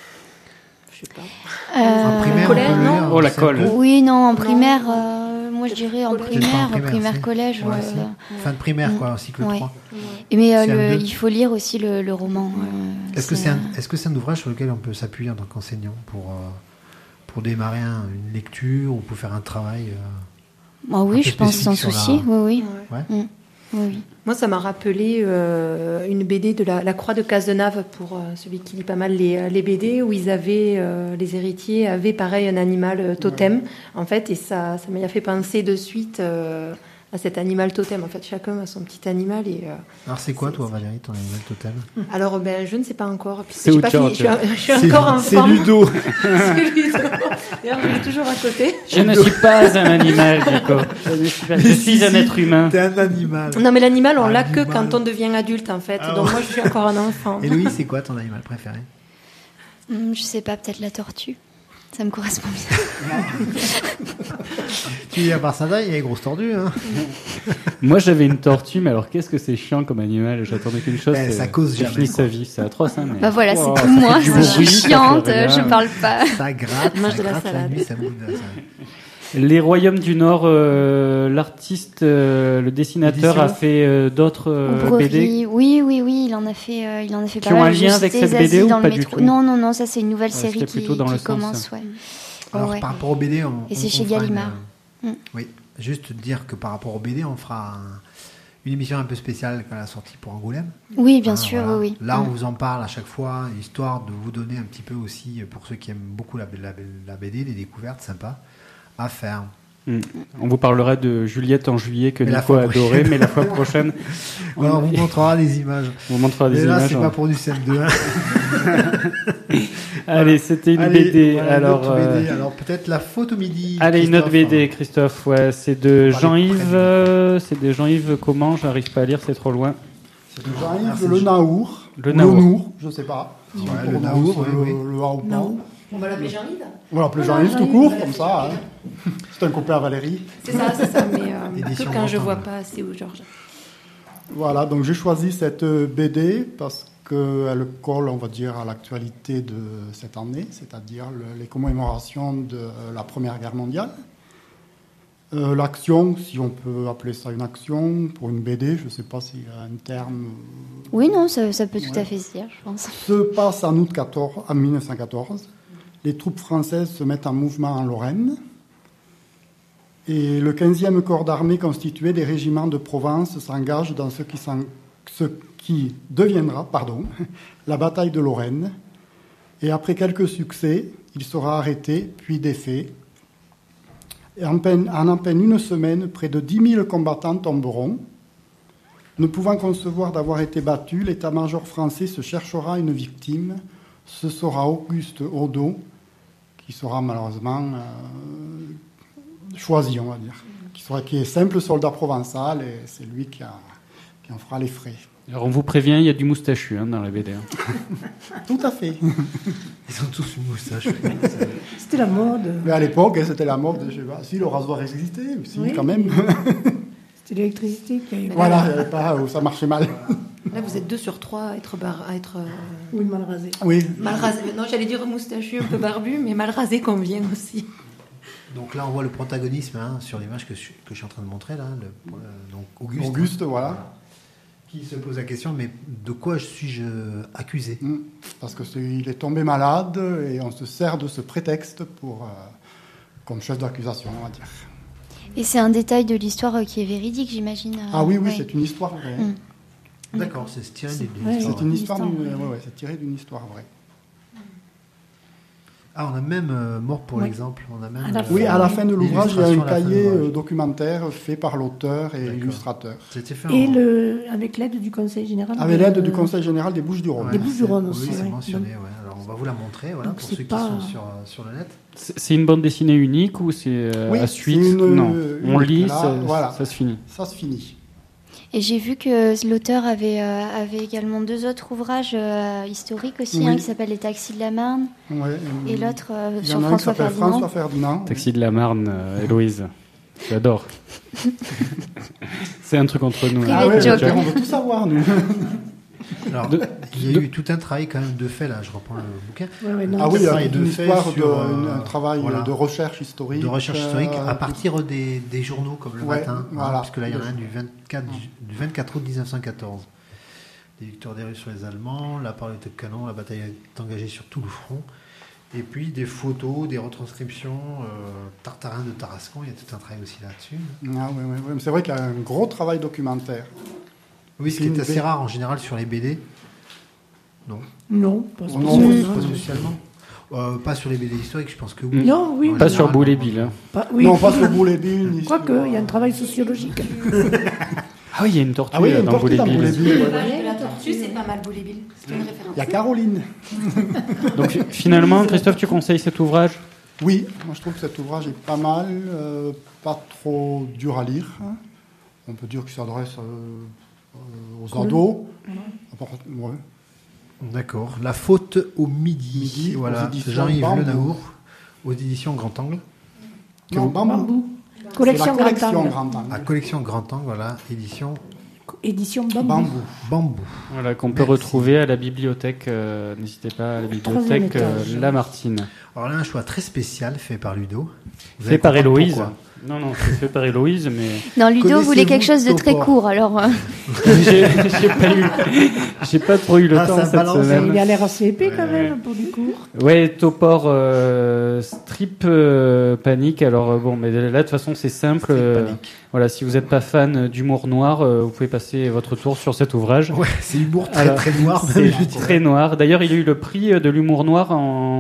Je sais pas. Euh, en primaire, collège, on peut non lire, Oh, la colle. Oui, non, en primaire, euh, moi je dirais en primaire, primaire, primaire collège. Ouais, euh, fin de primaire, quoi, cycle ouais. trois. Ouais. Mais euh, le, il faut lire aussi le, le roman. Euh, est-ce, que c'est un, est-ce que c'est un ouvrage sur lequel on peut s'appuyer en tant qu'enseignant pour, euh, pour démarrer un, une lecture ou pour faire un travail euh, ah oui, je pense sans souci. La... Oui, oui. Ouais. Mm. Oui, oui. Moi, ça m'a rappelé euh, une B D de la, la Croix de Cazenave, pour euh, celui qui lit pas mal les, les B D, où ils avaient, euh, les héritiers avaient pareil un animal euh, totem, ouais. en fait, et ça, ça m'a fait penser de suite euh, à cet animal totem. En fait, chacun a son petit animal. Et, euh, alors, c'est quoi, c'est, toi, Valérie, ton animal totem? Alors, ben, je ne sais pas encore. C'est je, pas fini, je suis, je suis c'est, encore en c'est forme. Ludo. C'est Ludo. D'ailleurs, je l'ai toujours à côté. Je ne suis pas un animal, Nico. Je, ne suis, pas, je suis si, un être humain. T'es un animal. Non, mais l'animal, on un l'a animal. Que quand on devient adulte, en fait. Ah, donc, ouais. Moi, je suis encore un enfant. Et Louis, c'est quoi ton animal préféré? hum, Je sais pas, peut-être la tortue. Ça me correspond bien. Tu dis à part ça, il y a les grosses tordues. Hein. Moi, j'avais une tortue, mais alors qu'est-ce que c'est chiant comme animal. J'attendais qu'une chose, eh, c'est ça cause jamais. Fini sa vie, c'est atroce. Hein, mais... Bah voilà, wow, c'est tout moi. Je suis chiante, ça je parle pas. Ça gratte, Mange ça de la gratte la, salade. nuit, ça bouge. Ça... Les Royaumes du Nord, euh, l'artiste, euh, le dessinateur Édition. a fait euh, d'autres euh, B D. Oui, oui, oui, il en a fait, euh, il en a fait Qui pas ont mal. un lien avec cette B D ou pas du tout? Non, non, non, ça c'est une nouvelle Ouais, série qui, plutôt dans qui le sens, commence, ça. ouais. Alors, ouais. par rapport au B D, on. Et on, c'est chez on fera Gallimard. Une, Mm. Oui, juste dire que par rapport au B D, on fera un, une émission un peu spéciale quand elle a sorti pour Angoulême. Oui, bien Hein, sûr, voilà. oui, oui. Là, on Mm. vous en parle à chaque fois, histoire de vous donner un petit peu aussi, pour ceux qui aiment beaucoup la, la, la B D, des découvertes sympas à faire. Mm. On vous parlera de Juliette en juillet que Mais la Nico a fois adoré, prochaine. mais la fois prochaine, on, on vous montrera des images. On vous montrera des mais là, images. c'est hein. pas pour du C M deux. Allez, c'était une Allez, B D. voilà, alors, une autre B D. euh, Alors peut-être la faute au midi. Allez, une autre B D, hein. Christophe. Ouais, c'est de On va Jean-Yves. aller euh, c'est de Jean-Yves comment? J'arrive pas à lire, c'est trop loin. C'est de Jean-Yves Le Naour. Le ou Naour. Le Nour, je sais pas. Ouais, Si on le prononce Naour, oui, le, oui. le A ou pas. On va l'appeler Jean-Yves. On va l'appeler Voilà, Jean-Yves tout Jean-Yves, court, on va comme l'appeler ça. Hein. C'est un copain à Valérie. C'est ça, c'est ça, mais euh, Édition que quand je Bretagne. vois pas assez où Georges. Voilà, donc j'ai choisi cette B D parce qu'elle colle, on va dire, à l'actualité de cette année, c'est-à-dire le- les commémorations de la Première Guerre mondiale. Euh, L'action, si on peut appeler ça une action, pour une B D, je ne sais pas s'il y a un terme, Oui, non, ça, ça peut tout Ouais. à fait se dire, je pense. se passe en août quatorze, en mille neuf cent quatorze. Les troupes françaises se mettent en mouvement en Lorraine. Et le quinzième corps d'armée constitué des régiments de Provence s'engage dans ce qui, s'en- ce qui deviendra pardon, la bataille de Lorraine. Et après quelques succès, il sera arrêté, puis défait. Et en, peine, en à peine une semaine, près de dix mille combattants tomberont. Ne pouvant concevoir d'avoir été battu, l'état-major français se cherchera une victime. Ce sera Auguste Odo, qui sera malheureusement euh, choisi, on va dire. Qui, sera, qui est simple soldat provençal, et c'est lui qui, a, qui en fera les frais. Alors, on vous prévient, il y a du moustachu hein, dans la B D. Hein. Tout à fait. Ils ont tous une moustache. C'était la mode. Mais à l'époque, c'était la mode. Je sais pas, si le rasoir existait, aussi, Oui. quand même. C'était l'électricité qui a eu. Voilà, il y avait pas, ça marchait mal. Là, vous êtes deux sur trois à être, bar... à être euh, Oui, mal rasé. Oui. mal rasé. Non, j'allais dire moustachu, un peu barbu, mais mal rasé convient aussi. Donc là, on voit le protagonisme hein, sur l'image que, je- que je suis en train de montrer là. Le, euh, donc Auguste. Auguste, voilà. Qui se pose la question, mais de quoi suis-je accusé? Mm. Parce que c'est- il est tombé malade et on se sert de ce prétexte pour, euh, comme chef d'accusation, on va dire. Et c'est un détail de l'histoire euh, qui est véridique, j'imagine. euh, Ah oui, oui, ouais. c'est une histoire vraie. Mm. D'accord, c'est tiré des Ouais, histoires. C'est une histoire, Histoire, d'une- oui. ouais, ouais, c'est tiré d'une histoire vraie. Ah, on a même euh, mort pour Ouais. l'exemple. On a même. À la euh, fin. Oui, à la fin de l'ouvrage, il y a un l'illustration à la fin de cahier l'ouvrage. euh, documentaire fait par l'auteur et D'accord. l'illustrateur. C'était fait Et en- le, avec l'aide du Conseil général. Avec de- l'aide du Conseil général des Bouches-du-Rhône. Ouais, Des Bouches-du-Rhône c'est- aussi, Oui, c'est ouais. mentionné. Ouais. Alors, on va vous la montrer, voilà, Donc, pour c'est ceux qui pas- sont sur, euh, sur le net. C'est c'est une bande dessinée unique ou c'est euh, Oui, à c'est suite? une- Non, une- on lit, là, ça, voilà. ça se finit. Ça se finit. Et j'ai vu que l'auteur avait, euh, avait également deux autres ouvrages euh, historiques aussi, Oui. un qui s'appelle Les Taxis de la Marne Ouais, et euh, l'autre euh, il y sur en a un qui François s'appelle Ferdinand. François Ferdinand. Taxi de la Marne, euh, Héloïse. J'adore. C'est un truc entre nous. Privé Ah de ouais, joke. on veut tout savoir, nous. Alors, De- il y a de- eu tout un travail quand même de fait, là, je reprends le bouquin. Ouais, ouais, non, Ah oui, il y a travail toute de une fait histoire, sur, de, euh, un travail voilà. de recherche historique. De recherche historique euh, à partir des, des journaux comme le Ouais, matin, hein, voilà. puisque là il y en a un du vingt-quatre, du vingt-quatre août mille neuf cent quatorze. Des victoires des Russes sur les Allemands, la parole de canon, la bataille est engagée sur tout le front. Et puis des photos, des retranscriptions, euh, Tartarin de Tarascon, il y a tout un travail aussi là-dessus. Ah, ouais, ouais, ouais. Mais c'est vrai qu'il y a un gros travail documentaire. Oui, ce C'est qui une est assez B- rare en général sur les B D. Non, Non, pas Non, spécialement. pas spécialement. Euh, pas sur les B D historiques, je pense que oui. Non, oui. En Pas général, sur Boule et non. Bill. hein. Pas, oui. Non, pas sur Boule et Bill. ni Quoique, sur- il y a un travail sociologique. Ah oui, il y a une tortue Ah oui, il y a euh, une dans tortue Boule et dans Bill. Boule et Bill. ouais. L'image de la tortue, c'est pas mal, Boule et Bill. C'est une référence. Il y a Caroline. Donc fi- finalement, Christophe, tu conseilles cet ouvrage? Oui, moi je trouve que cet ouvrage est pas mal, euh, pas trop dur à lire. hein. On peut dire qu'il s'adresse euh, euh, aux Cool. ados. Apart- ouais. D'accord. La faute au midi. Midi, aux voilà. éditions Jean-Yves Bambou. Le Naour. aux éditions Grand Angle. Non, Bambou. Collection, la collection Grand Angle. Grand Angle. À Collection Grand Angle, voilà, édition Édition Bambou. Bambou. Bambou. Voilà, qu'on peut Merci. retrouver à la bibliothèque, euh, n'hésitez pas, à la bibliothèque euh, Lamartine. Alors là, un choix très spécial fait par Ludo. Vous Fait allez par comprendre Héloïse. pourquoi. Non, non, c'est fait par Héloïse, mais... Non, Ludo voulait quelque chose de Connaissez-vous très Topor court, alors. euh, j'ai, j'ai pas eu, j'ai pas trop eu le Ah, temps ça cette balance. semaine. Il a l'air assez épais quand même pour du cours. Ouais, Topor euh, Strip euh, Panic. Alors euh, bon, mais là de toute façon c'est simple. Strip euh, Panic. voilà, si vous n'êtes pas fan d'humour noir, euh, vous pouvez passer votre tour sur cet ouvrage. Ouais, c'est humour très Alors, très noir. c'est même, je dirais. très noir. D'ailleurs, il a eu le prix de l'humour noir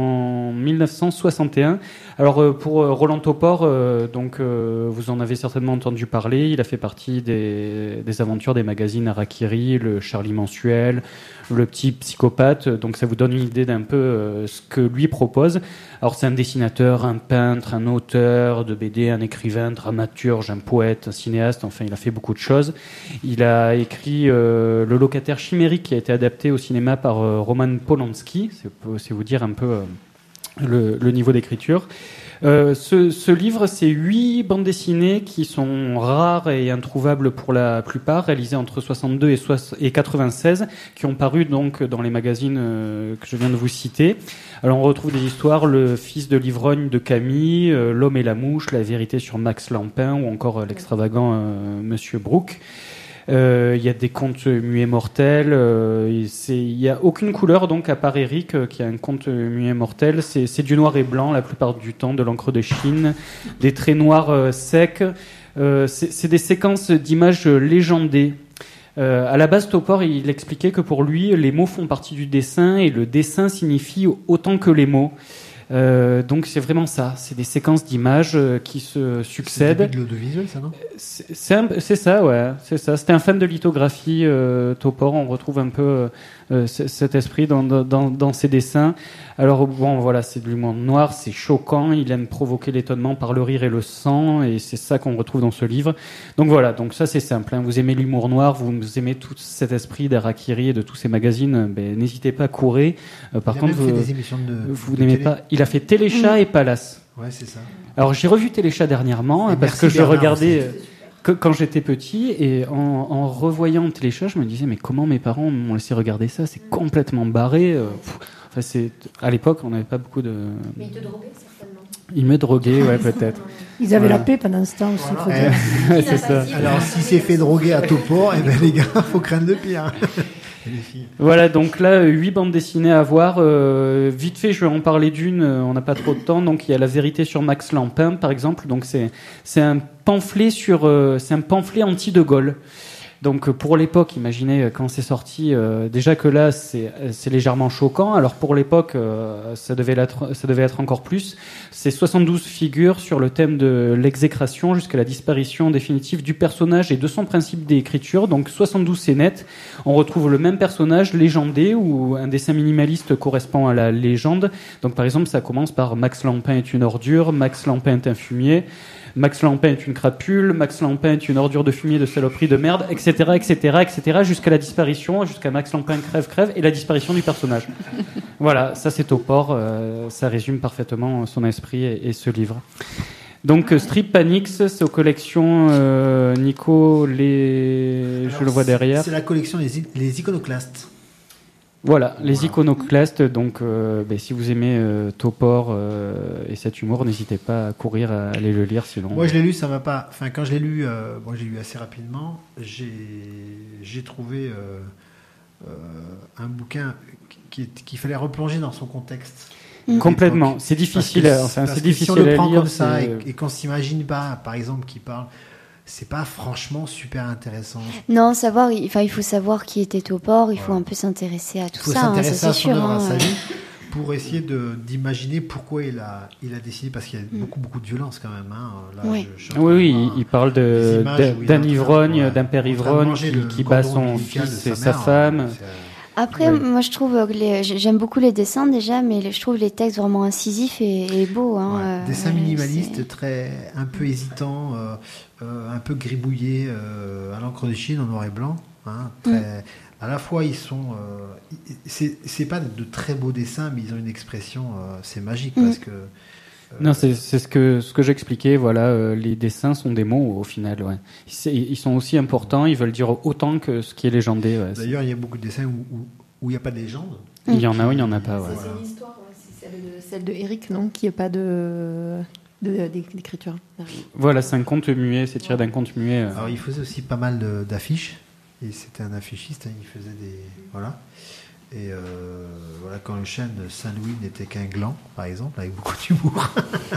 en mille neuf cent soixante et un. Alors euh, pour euh, Roland Topor, euh, donc euh, vous en avez certainement entendu parler. Il a fait partie des, des aventures des magazines Harakiri, le Charlie mensuel, le Petit Psychopathe. Donc ça vous donne une idée d'un peu euh, ce que lui propose. Alors c'est un dessinateur, un peintre, un auteur de B D, un écrivain, dramaturge, un poète, un cinéaste. Enfin, il a fait beaucoup de choses. Il a écrit euh, Le locataire chimérique, qui a été adapté au cinéma par euh, Roman Polanski. C'est, c'est vous dire un peu euh, le, le niveau d'écriture. Euh, ce, ce livre, c'est huit bandes dessinées qui sont rares et introuvables pour la plupart, réalisées entre soixante-deux et, soix- et quatre-vingt-seize, qui ont paru donc dans les magazines euh, que je viens de vous citer. Alors on retrouve des histoires, Le fils de l'ivrogne de Camille, euh, L'homme et la mouche, La vérité sur Max Lampin, ou encore euh, l'extravagant euh, Monsieur Brooke. Il euh, y a des contes muets mortels. Il n'y a aucune couleur, donc, à part Eric, euh, qui a un conte muet mortel. C'est, c'est du noir et blanc la plupart du temps, de l'encre de Chine, des traits noirs euh, secs. Euh, c'est, c'est des séquences d'images légendées. Euh, à la base, Topor, il expliquait que pour lui, les mots font partie du dessin et le dessin signifie autant que les mots. Euh, donc c'est vraiment ça, c'est des séquences d'images euh, qui se succèdent. C'est le début de l'audiovisuel, ça, non? C'est, c'est, un, c'est ça, ouais, c'est ça. C'était un fan de lithographie, euh, Topor. On retrouve un peu euh, c- cet esprit dans, dans, dans ses dessins. Alors bon, voilà, c'est de l'humour noir, c'est choquant. Il aime provoquer l'étonnement par le rire et le sang, et c'est ça qu'on retrouve dans ce livre. Donc voilà, donc ça c'est simple. Hein. Vous aimez l'humour noir, vous aimez tout cet esprit d'Harakiri et de tous ces magazines. Ben, n'hésitez pas à courir. Euh, par Il a contre, même fait vous, des émissions de, vous de n'aimez télé. pas. Il a fait Téléchat mmh. et Palace. Ouais, c'est ça. Alors j'ai revu Téléchat dernièrement, Et parce merci que je Bernard regardais aussi. euh, que, quand j'étais petit, et en, en revoyant Téléchat, je me disais mais comment mes parents m'ont laissé regarder ça? C'est complètement barré. euh, pff, enfin, c'est, à l'époque, on n'avait pas beaucoup de. Mais ils te droguaient certainement. Ils me droguaient, ouais, peut-être. Ils avaient Voilà. la paix pendant ce temps aussi. Voilà. Faut dire. C'est ça. Alors, si c'est fait droguer à Topor, eh ben, les gars, faut craindre le pire. Et les filles. Voilà, donc là, huit bandes dessinées à voir. Euh, vite fait, je vais en parler d'une, euh, on n'a pas trop de temps. Donc il y a La vérité sur Max Lampin, par exemple. Donc c'est, c'est un pamphlet sur, euh, c'est un pamphlet anti-De Gaulle. Donc pour l'époque, imaginez quand c'est sorti, euh, déjà que là c'est, c'est légèrement choquant. Alors pour l'époque, euh, ça devait être, ça devait être encore plus. C'est soixante-douze figures sur le thème de l'exécration jusqu'à la disparition définitive du personnage et de son principe d'écriture. Donc soixante-douze scénettes. On retrouve le même personnage légendé où un dessin minimaliste correspond à la légende. Donc par exemple, ça commence par Max Lampin est une ordure, Max Lampin est un fumier. Max Lampin est une crapule, Max Lampin est une ordure de fumier, de saloperie, de merde, et cetera, et cetera, et cetera, jusqu'à la disparition, jusqu'à Max Lampin crève, crève, et la disparition du personnage. Voilà, ça c'est Topor, euh, ça résume parfaitement son esprit et, et ce livre. Donc Strip Panics, c'est aux collections euh, Nico, les... Alors, je le vois derrière. C'est la collection Les, les Iconoclastes. Voilà, les iconoclastes. Donc, euh, ben, si vous aimez euh, Topor euh, et cet humour, n'hésitez pas à courir à aller le lire. Sinon, moi, je l'ai lu, ça m'a pas. Enfin, quand je l'ai lu, euh, bon, j'ai lu assez rapidement. J'ai, j'ai trouvé euh, euh, un bouquin qui, qu'il fallait replonger dans son contexte. Mmh. Complètement. C'est difficile. Parce que, enfin, parce c'est que difficile si on le à prend lire. comme ça c'est... et, et qu'on s'imagine pas, par exemple, qu'il parle. C'est pas franchement super intéressant. Non, savoir, enfin, il faut savoir qui était Topor, il faut un peu s'intéresser à tout ça. Il faut s'intéresser hein, ça, à c'est son sûr, œuvre, hein, à sa ouais. vie, pour essayer de, d'imaginer pourquoi il a, il a décidé, parce qu'il y a Mm. beaucoup, beaucoup de violence quand même. Hein. Là, Oui. je, je Oui, oui, il, il parle de, d'un, d'un ivrogne, ouais, d'un père ivrogne qui, qui bat son fils et sa, sa femme. C'est... Après, oui. moi, je trouve que les, j'aime beaucoup les dessins déjà, mais les, je trouve les textes vraiment incisifs et, et beaux. Hein, ouais. euh, Dessin ouais, minimaliste, c'est... très, un peu hésitant, euh, euh, un peu gribouillé, euh, à l'encre de Chine en noir et blanc. Hein, très... mm. À la fois, ils sont. Euh, c'est, c'est pas de très beaux dessins, mais ils ont une expression. Euh, c'est magique mm. parce que Non, c'est, c'est ce que, ce que j'expliquais, voilà, euh, les dessins sont des mots au final, ouais. C'est, ils sont aussi importants, ils veulent dire autant que ce qui est légendé, ouais. D'ailleurs, il y a beaucoup de dessins où il où, où n'y a pas de légende. Il y en a ou il n'y en a pas, ouais. C'est, c'est une histoire, ouais. C'est celle de, celle de Eric, non, qui n'a pas de, de, d'écriture. Voilà, c'est un conte muet, c'est tiré d'un conte muet. Euh. Alors, il faisait aussi pas mal de, d'affiches, et c'était un affichiste, hein, il faisait des... Voilà. Et euh, voilà, quand le chêne de Saint-Louis n'était qu'un gland, par exemple, avec beaucoup d'humour.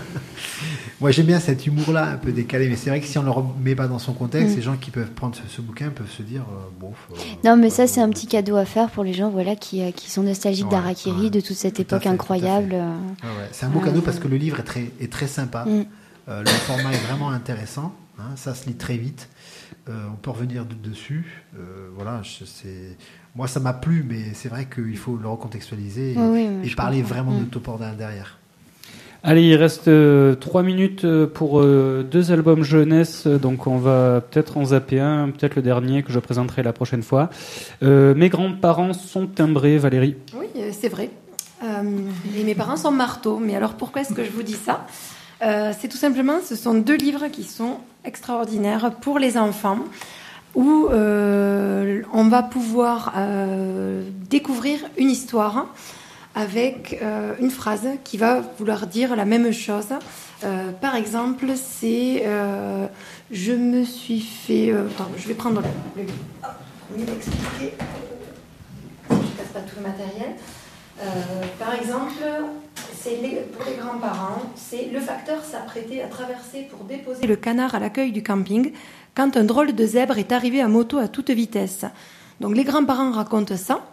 Moi, j'aime bien cet humour-là, un peu décalé, mais c'est vrai que si on ne le remet pas dans son contexte, mm. les gens qui peuvent prendre ce, ce bouquin peuvent se dire, euh, bon... Euh, non, mais ça, c'est un petit cadeau à faire pour les gens voilà, qui, qui sont nostalgiques ouais, d'Harakiri, ouais, de toute cette époque fait, incroyable. Ouais, ouais. C'est un beau cadeau parce que le livre est très, est très sympa. Mm. Euh, le format est vraiment intéressant. Hein, ça se lit très vite. Euh, on peut revenir de, dessus. Euh, voilà, je, c'est... Moi, ça m'a plu, mais c'est vrai qu'il faut le recontextualiser et, oui, et parler comprends. vraiment mmh. de Topordin derrière. Allez, il reste euh, trois minutes pour euh, deux albums jeunesse, donc on va peut-être en zapper un, peut-être le dernier que je présenterai la prochaine fois. Euh, mes grands-parents sont timbrés, Valérie. Oui, c'est vrai. Euh, et mes parents sont marteaux. Mais alors, pourquoi est-ce que je vous dis ça ? euh, C'est tout simplement, ce sont deux livres qui sont extraordinaires pour les enfants, où euh, on va pouvoir euh, découvrir une histoire avec euh, une phrase qui va vouloir dire la même chose. Euh, par exemple, c'est euh, « Je me suis fait... Euh, » Attends, je vais prendre le livre pour mieux l'expliquer. Je ne casse pas tout le matériel. Euh, par exemple, c'est les, pour les grands-parents, c'est « Le facteur s'apprêtait à traverser pour déposer le canard à l'accueil du camping » quand un drôle de zèbre est arrivé à moto à toute vitesse. Donc les grands-parents racontent ça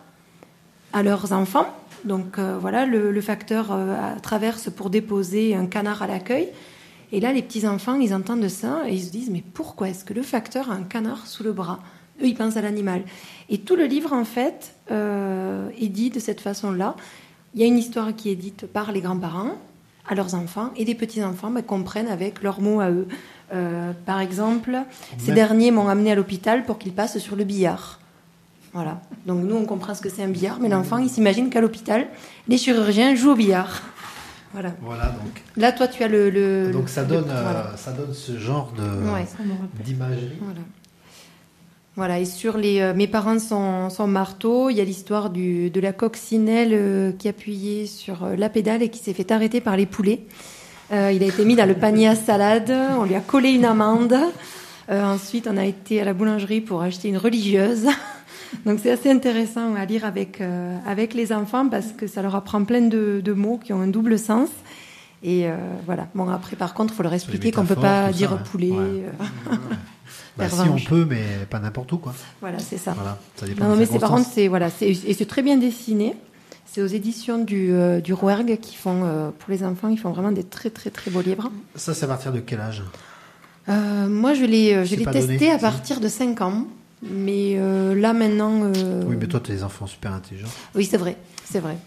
à leurs enfants. Donc euh, voilà, le, le facteur euh, traverse pour déposer un canard à l'accueil. Et là, les petits-enfants, ils entendent ça et ils se disent « Mais pourquoi est-ce que le facteur a un canard sous le bras ?» Eux, ils pensent à l'animal. Et tout le livre, en fait, euh, est dit de cette façon-là. Il y a une histoire qui est dite par les grands-parents à leurs enfants, et les petits-enfants ben, comprennent avec leurs mots à eux. Euh, par exemple, Même. ces derniers m'ont amené à l'hôpital pour qu'ils passent sur le billard. Voilà. Donc nous, on comprend ce que c'est un billard, mais l'enfant, il s'imagine qu'à l'hôpital, les chirurgiens jouent au billard. Voilà. Voilà donc. Là, toi, tu as le. le donc ça le, donne, euh, voilà. ça donne ce genre de ouais. d'imagerie. Voilà. Voilà, et sur les, euh, mes parents sont, sont marteaux. Il y a l'histoire du, de la coccinelle euh, qui appuyait sur euh, la pédale et qui s'est fait arrêter par les poulets. Euh, il a été mis dans le panier à salade. On lui a collé une amende. Euh, ensuite, on a été à la boulangerie pour acheter une religieuse. Donc, c'est assez intéressant à lire avec, euh, avec les enfants parce que ça leur apprend plein de, de mots qui ont un double sens. Et euh, voilà. Bon, après, par contre, il faut leur expliquer qu'on ne peut pas dire ça, poulet. Ouais. Euh... Bah, si on peut, mais pas n'importe où, quoi. Voilà, c'est ça. Voilà, ça dépend non, des mais c'est par contre, c'est voilà, c'est et c'est très bien dessiné. C'est aux éditions du euh, du Rouergue qui font euh, pour les enfants, ils font vraiment des très très très beaux livres. Ça, c'est à partir de quel âge ? euh, Moi, je l'ai je l'ai testé donné, à partir de cinq ans, mais euh, là maintenant. Euh... Oui, mais toi, tu as des enfants super intelligents. Oui, c'est vrai, c'est vrai.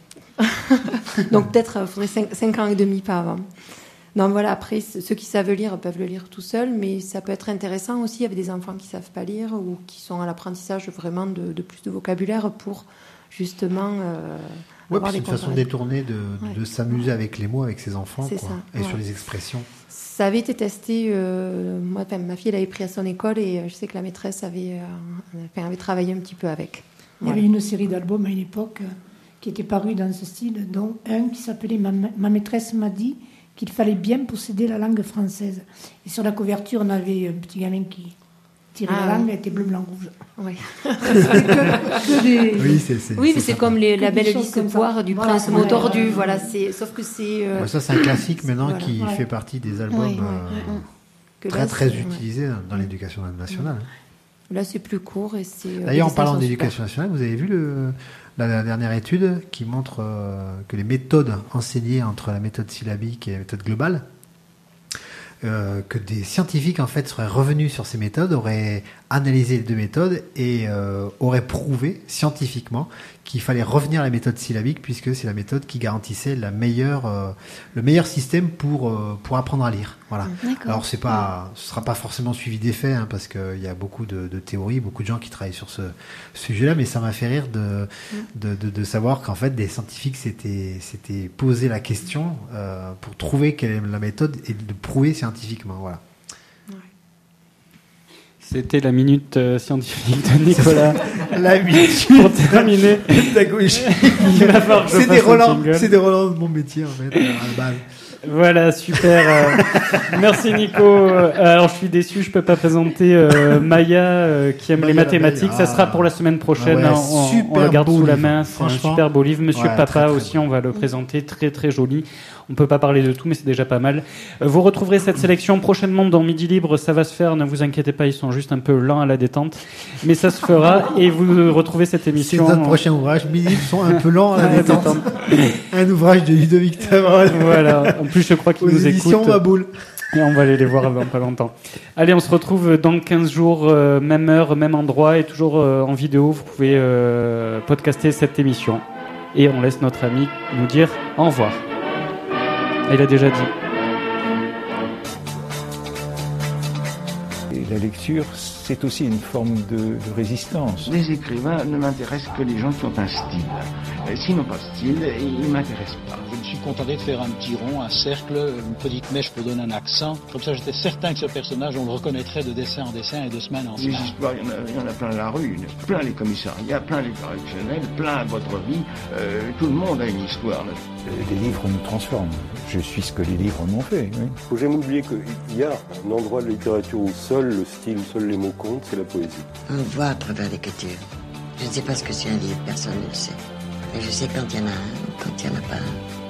Donc peut-être il faudrait cinq ans et demi, pas avant. Non, voilà, après, ceux qui savent lire peuvent le lire tout seuls, mais ça peut être intéressant aussi avec des enfants qui ne savent pas lire ou qui sont à l'apprentissage vraiment de, de plus de vocabulaire pour justement euh, ouais, avoir des c'est une façon détournée de, ouais. de s'amuser avec les mots avec ses enfants c'est quoi, ça, et ouais. sur les expressions. Ça avait été testé, euh, moi, enfin, ma fille elle avait pris à son école et je sais que la maîtresse avait, euh, enfin, avait travaillé un petit peu avec. Il y avait une série d'albums à une époque euh, qui était parue dans ce style, dont un qui s'appelait Ma, ma maîtresse m'a dit qu'il fallait bien posséder la langue française. Et sur la couverture, on avait un petit gamin qui tirait ah, la langue, elle était bleu, blanc, rouge. Oui, que, que des... oui, c'est, c'est, oui c'est mais c'est comme les, la belle lisse poire du voilà, prince mot tordu. Voilà, c'est, sauf que c'est... Euh... Ouais, ça, c'est un classique maintenant voilà, qui ouais. fait partie des albums ouais, euh, ouais. très, là, très utilisés ouais. dans l'éducation nationale. Là, c'est plus court. Et c'est, D'ailleurs, en parlant d'éducation super. nationale, vous avez vu le... la dernière étude qui montre euh, que les méthodes enseignées entre la méthode syllabique et la méthode globale, euh, que des scientifiques en fait seraient revenus sur ces méthodes, auraient analysé les deux méthodes et euh, auraient prouvé scientifiquement qu'il fallait revenir à la méthode syllabique puisque c'est la méthode qui garantissait la meilleure, euh, le meilleur système pour, euh, pour apprendre à lire. Voilà. D'accord. Alors c'est pas, ce sera pas forcément suivi des faits, hein, parce qu'il y a beaucoup de, de théories, beaucoup de gens qui travaillent sur ce, ce sujet-là, mais ça m'a fait rire de, de, de, de savoir qu'en fait des scientifiques s'étaient, s'étaient posé la question euh, pour trouver quelle est la méthode et de prouver scientifiquement. Voilà. C'était la minute euh, scientifique de Nicolas. La minute pour terminer. Pédagogie. Il va falloir que je c'est fasse des un relents, jingle. c'est des relents de mon métier en fait. À la base. Voilà, super. Euh, merci Nico. Euh, alors je suis déçu, je peux pas présenter euh, Maya euh, qui aime Maya les mathématiques. ah. Ça sera pour la semaine prochaine. Ouais, hein, on, super on la garde beau sous la livre. main. C'est un Franchement. super beau livre. Monsieur Ouais, Papa très, très aussi, on va le présenter. Très très joli. On peut pas parler de tout, mais c'est déjà pas mal. Euh, vous retrouverez cette sélection prochainement dans Midi Libre. Ça va se faire. Ne vous inquiétez pas, ils sont juste un peu lents à la détente, mais ça se fera. Et vous retrouvez cette émission. C'est notre prochain ouvrage. Midi Libre sont un peu lents à la À la détente. détente. Un ouvrage de Ludovic Tavrol. Voilà. En plus, je crois qu'ils Aux nous éditions écoutent. Maboule. Et on va aller les voir dans pas longtemps. Allez, on se retrouve dans quinze jours, euh, même heure, même endroit, et toujours euh, en vidéo. Vous pouvez euh, podcaster cette émission. Et on laisse notre ami nous dire au revoir. Il a déjà dit. Et la lecture, c'est aussi une forme de, de résistance. Les écrivains ne m'intéressent que les gens qui ont un style. Euh, S'ils n'ont pas de style, ils ne m'intéressent pas. Je me suis contenté de faire un petit rond, un cercle, une petite mèche pour donner un accent. Comme ça, j'étais certain que ce personnage, on le reconnaîtrait de dessin en dessin et de semaine en Les semaine. histoires, il y, en a, il y en a plein la rue, plein les commissariats, plein les correctionnels, plein votre vie. Euh, tout le monde a une histoire. Les livres nous transforment. Je suis ce que les livres m'ont fait. Oui. Faut jamais oublier qu'il y a un endroit de la littérature où seul le style, seuls les mots comptent, c'est la poésie. On voit à travers l'écriture. Je ne sais pas ce que c'est un livre, personne ne le sait. Mais je sais quand il y en a un ou quand il n'y en a pas un.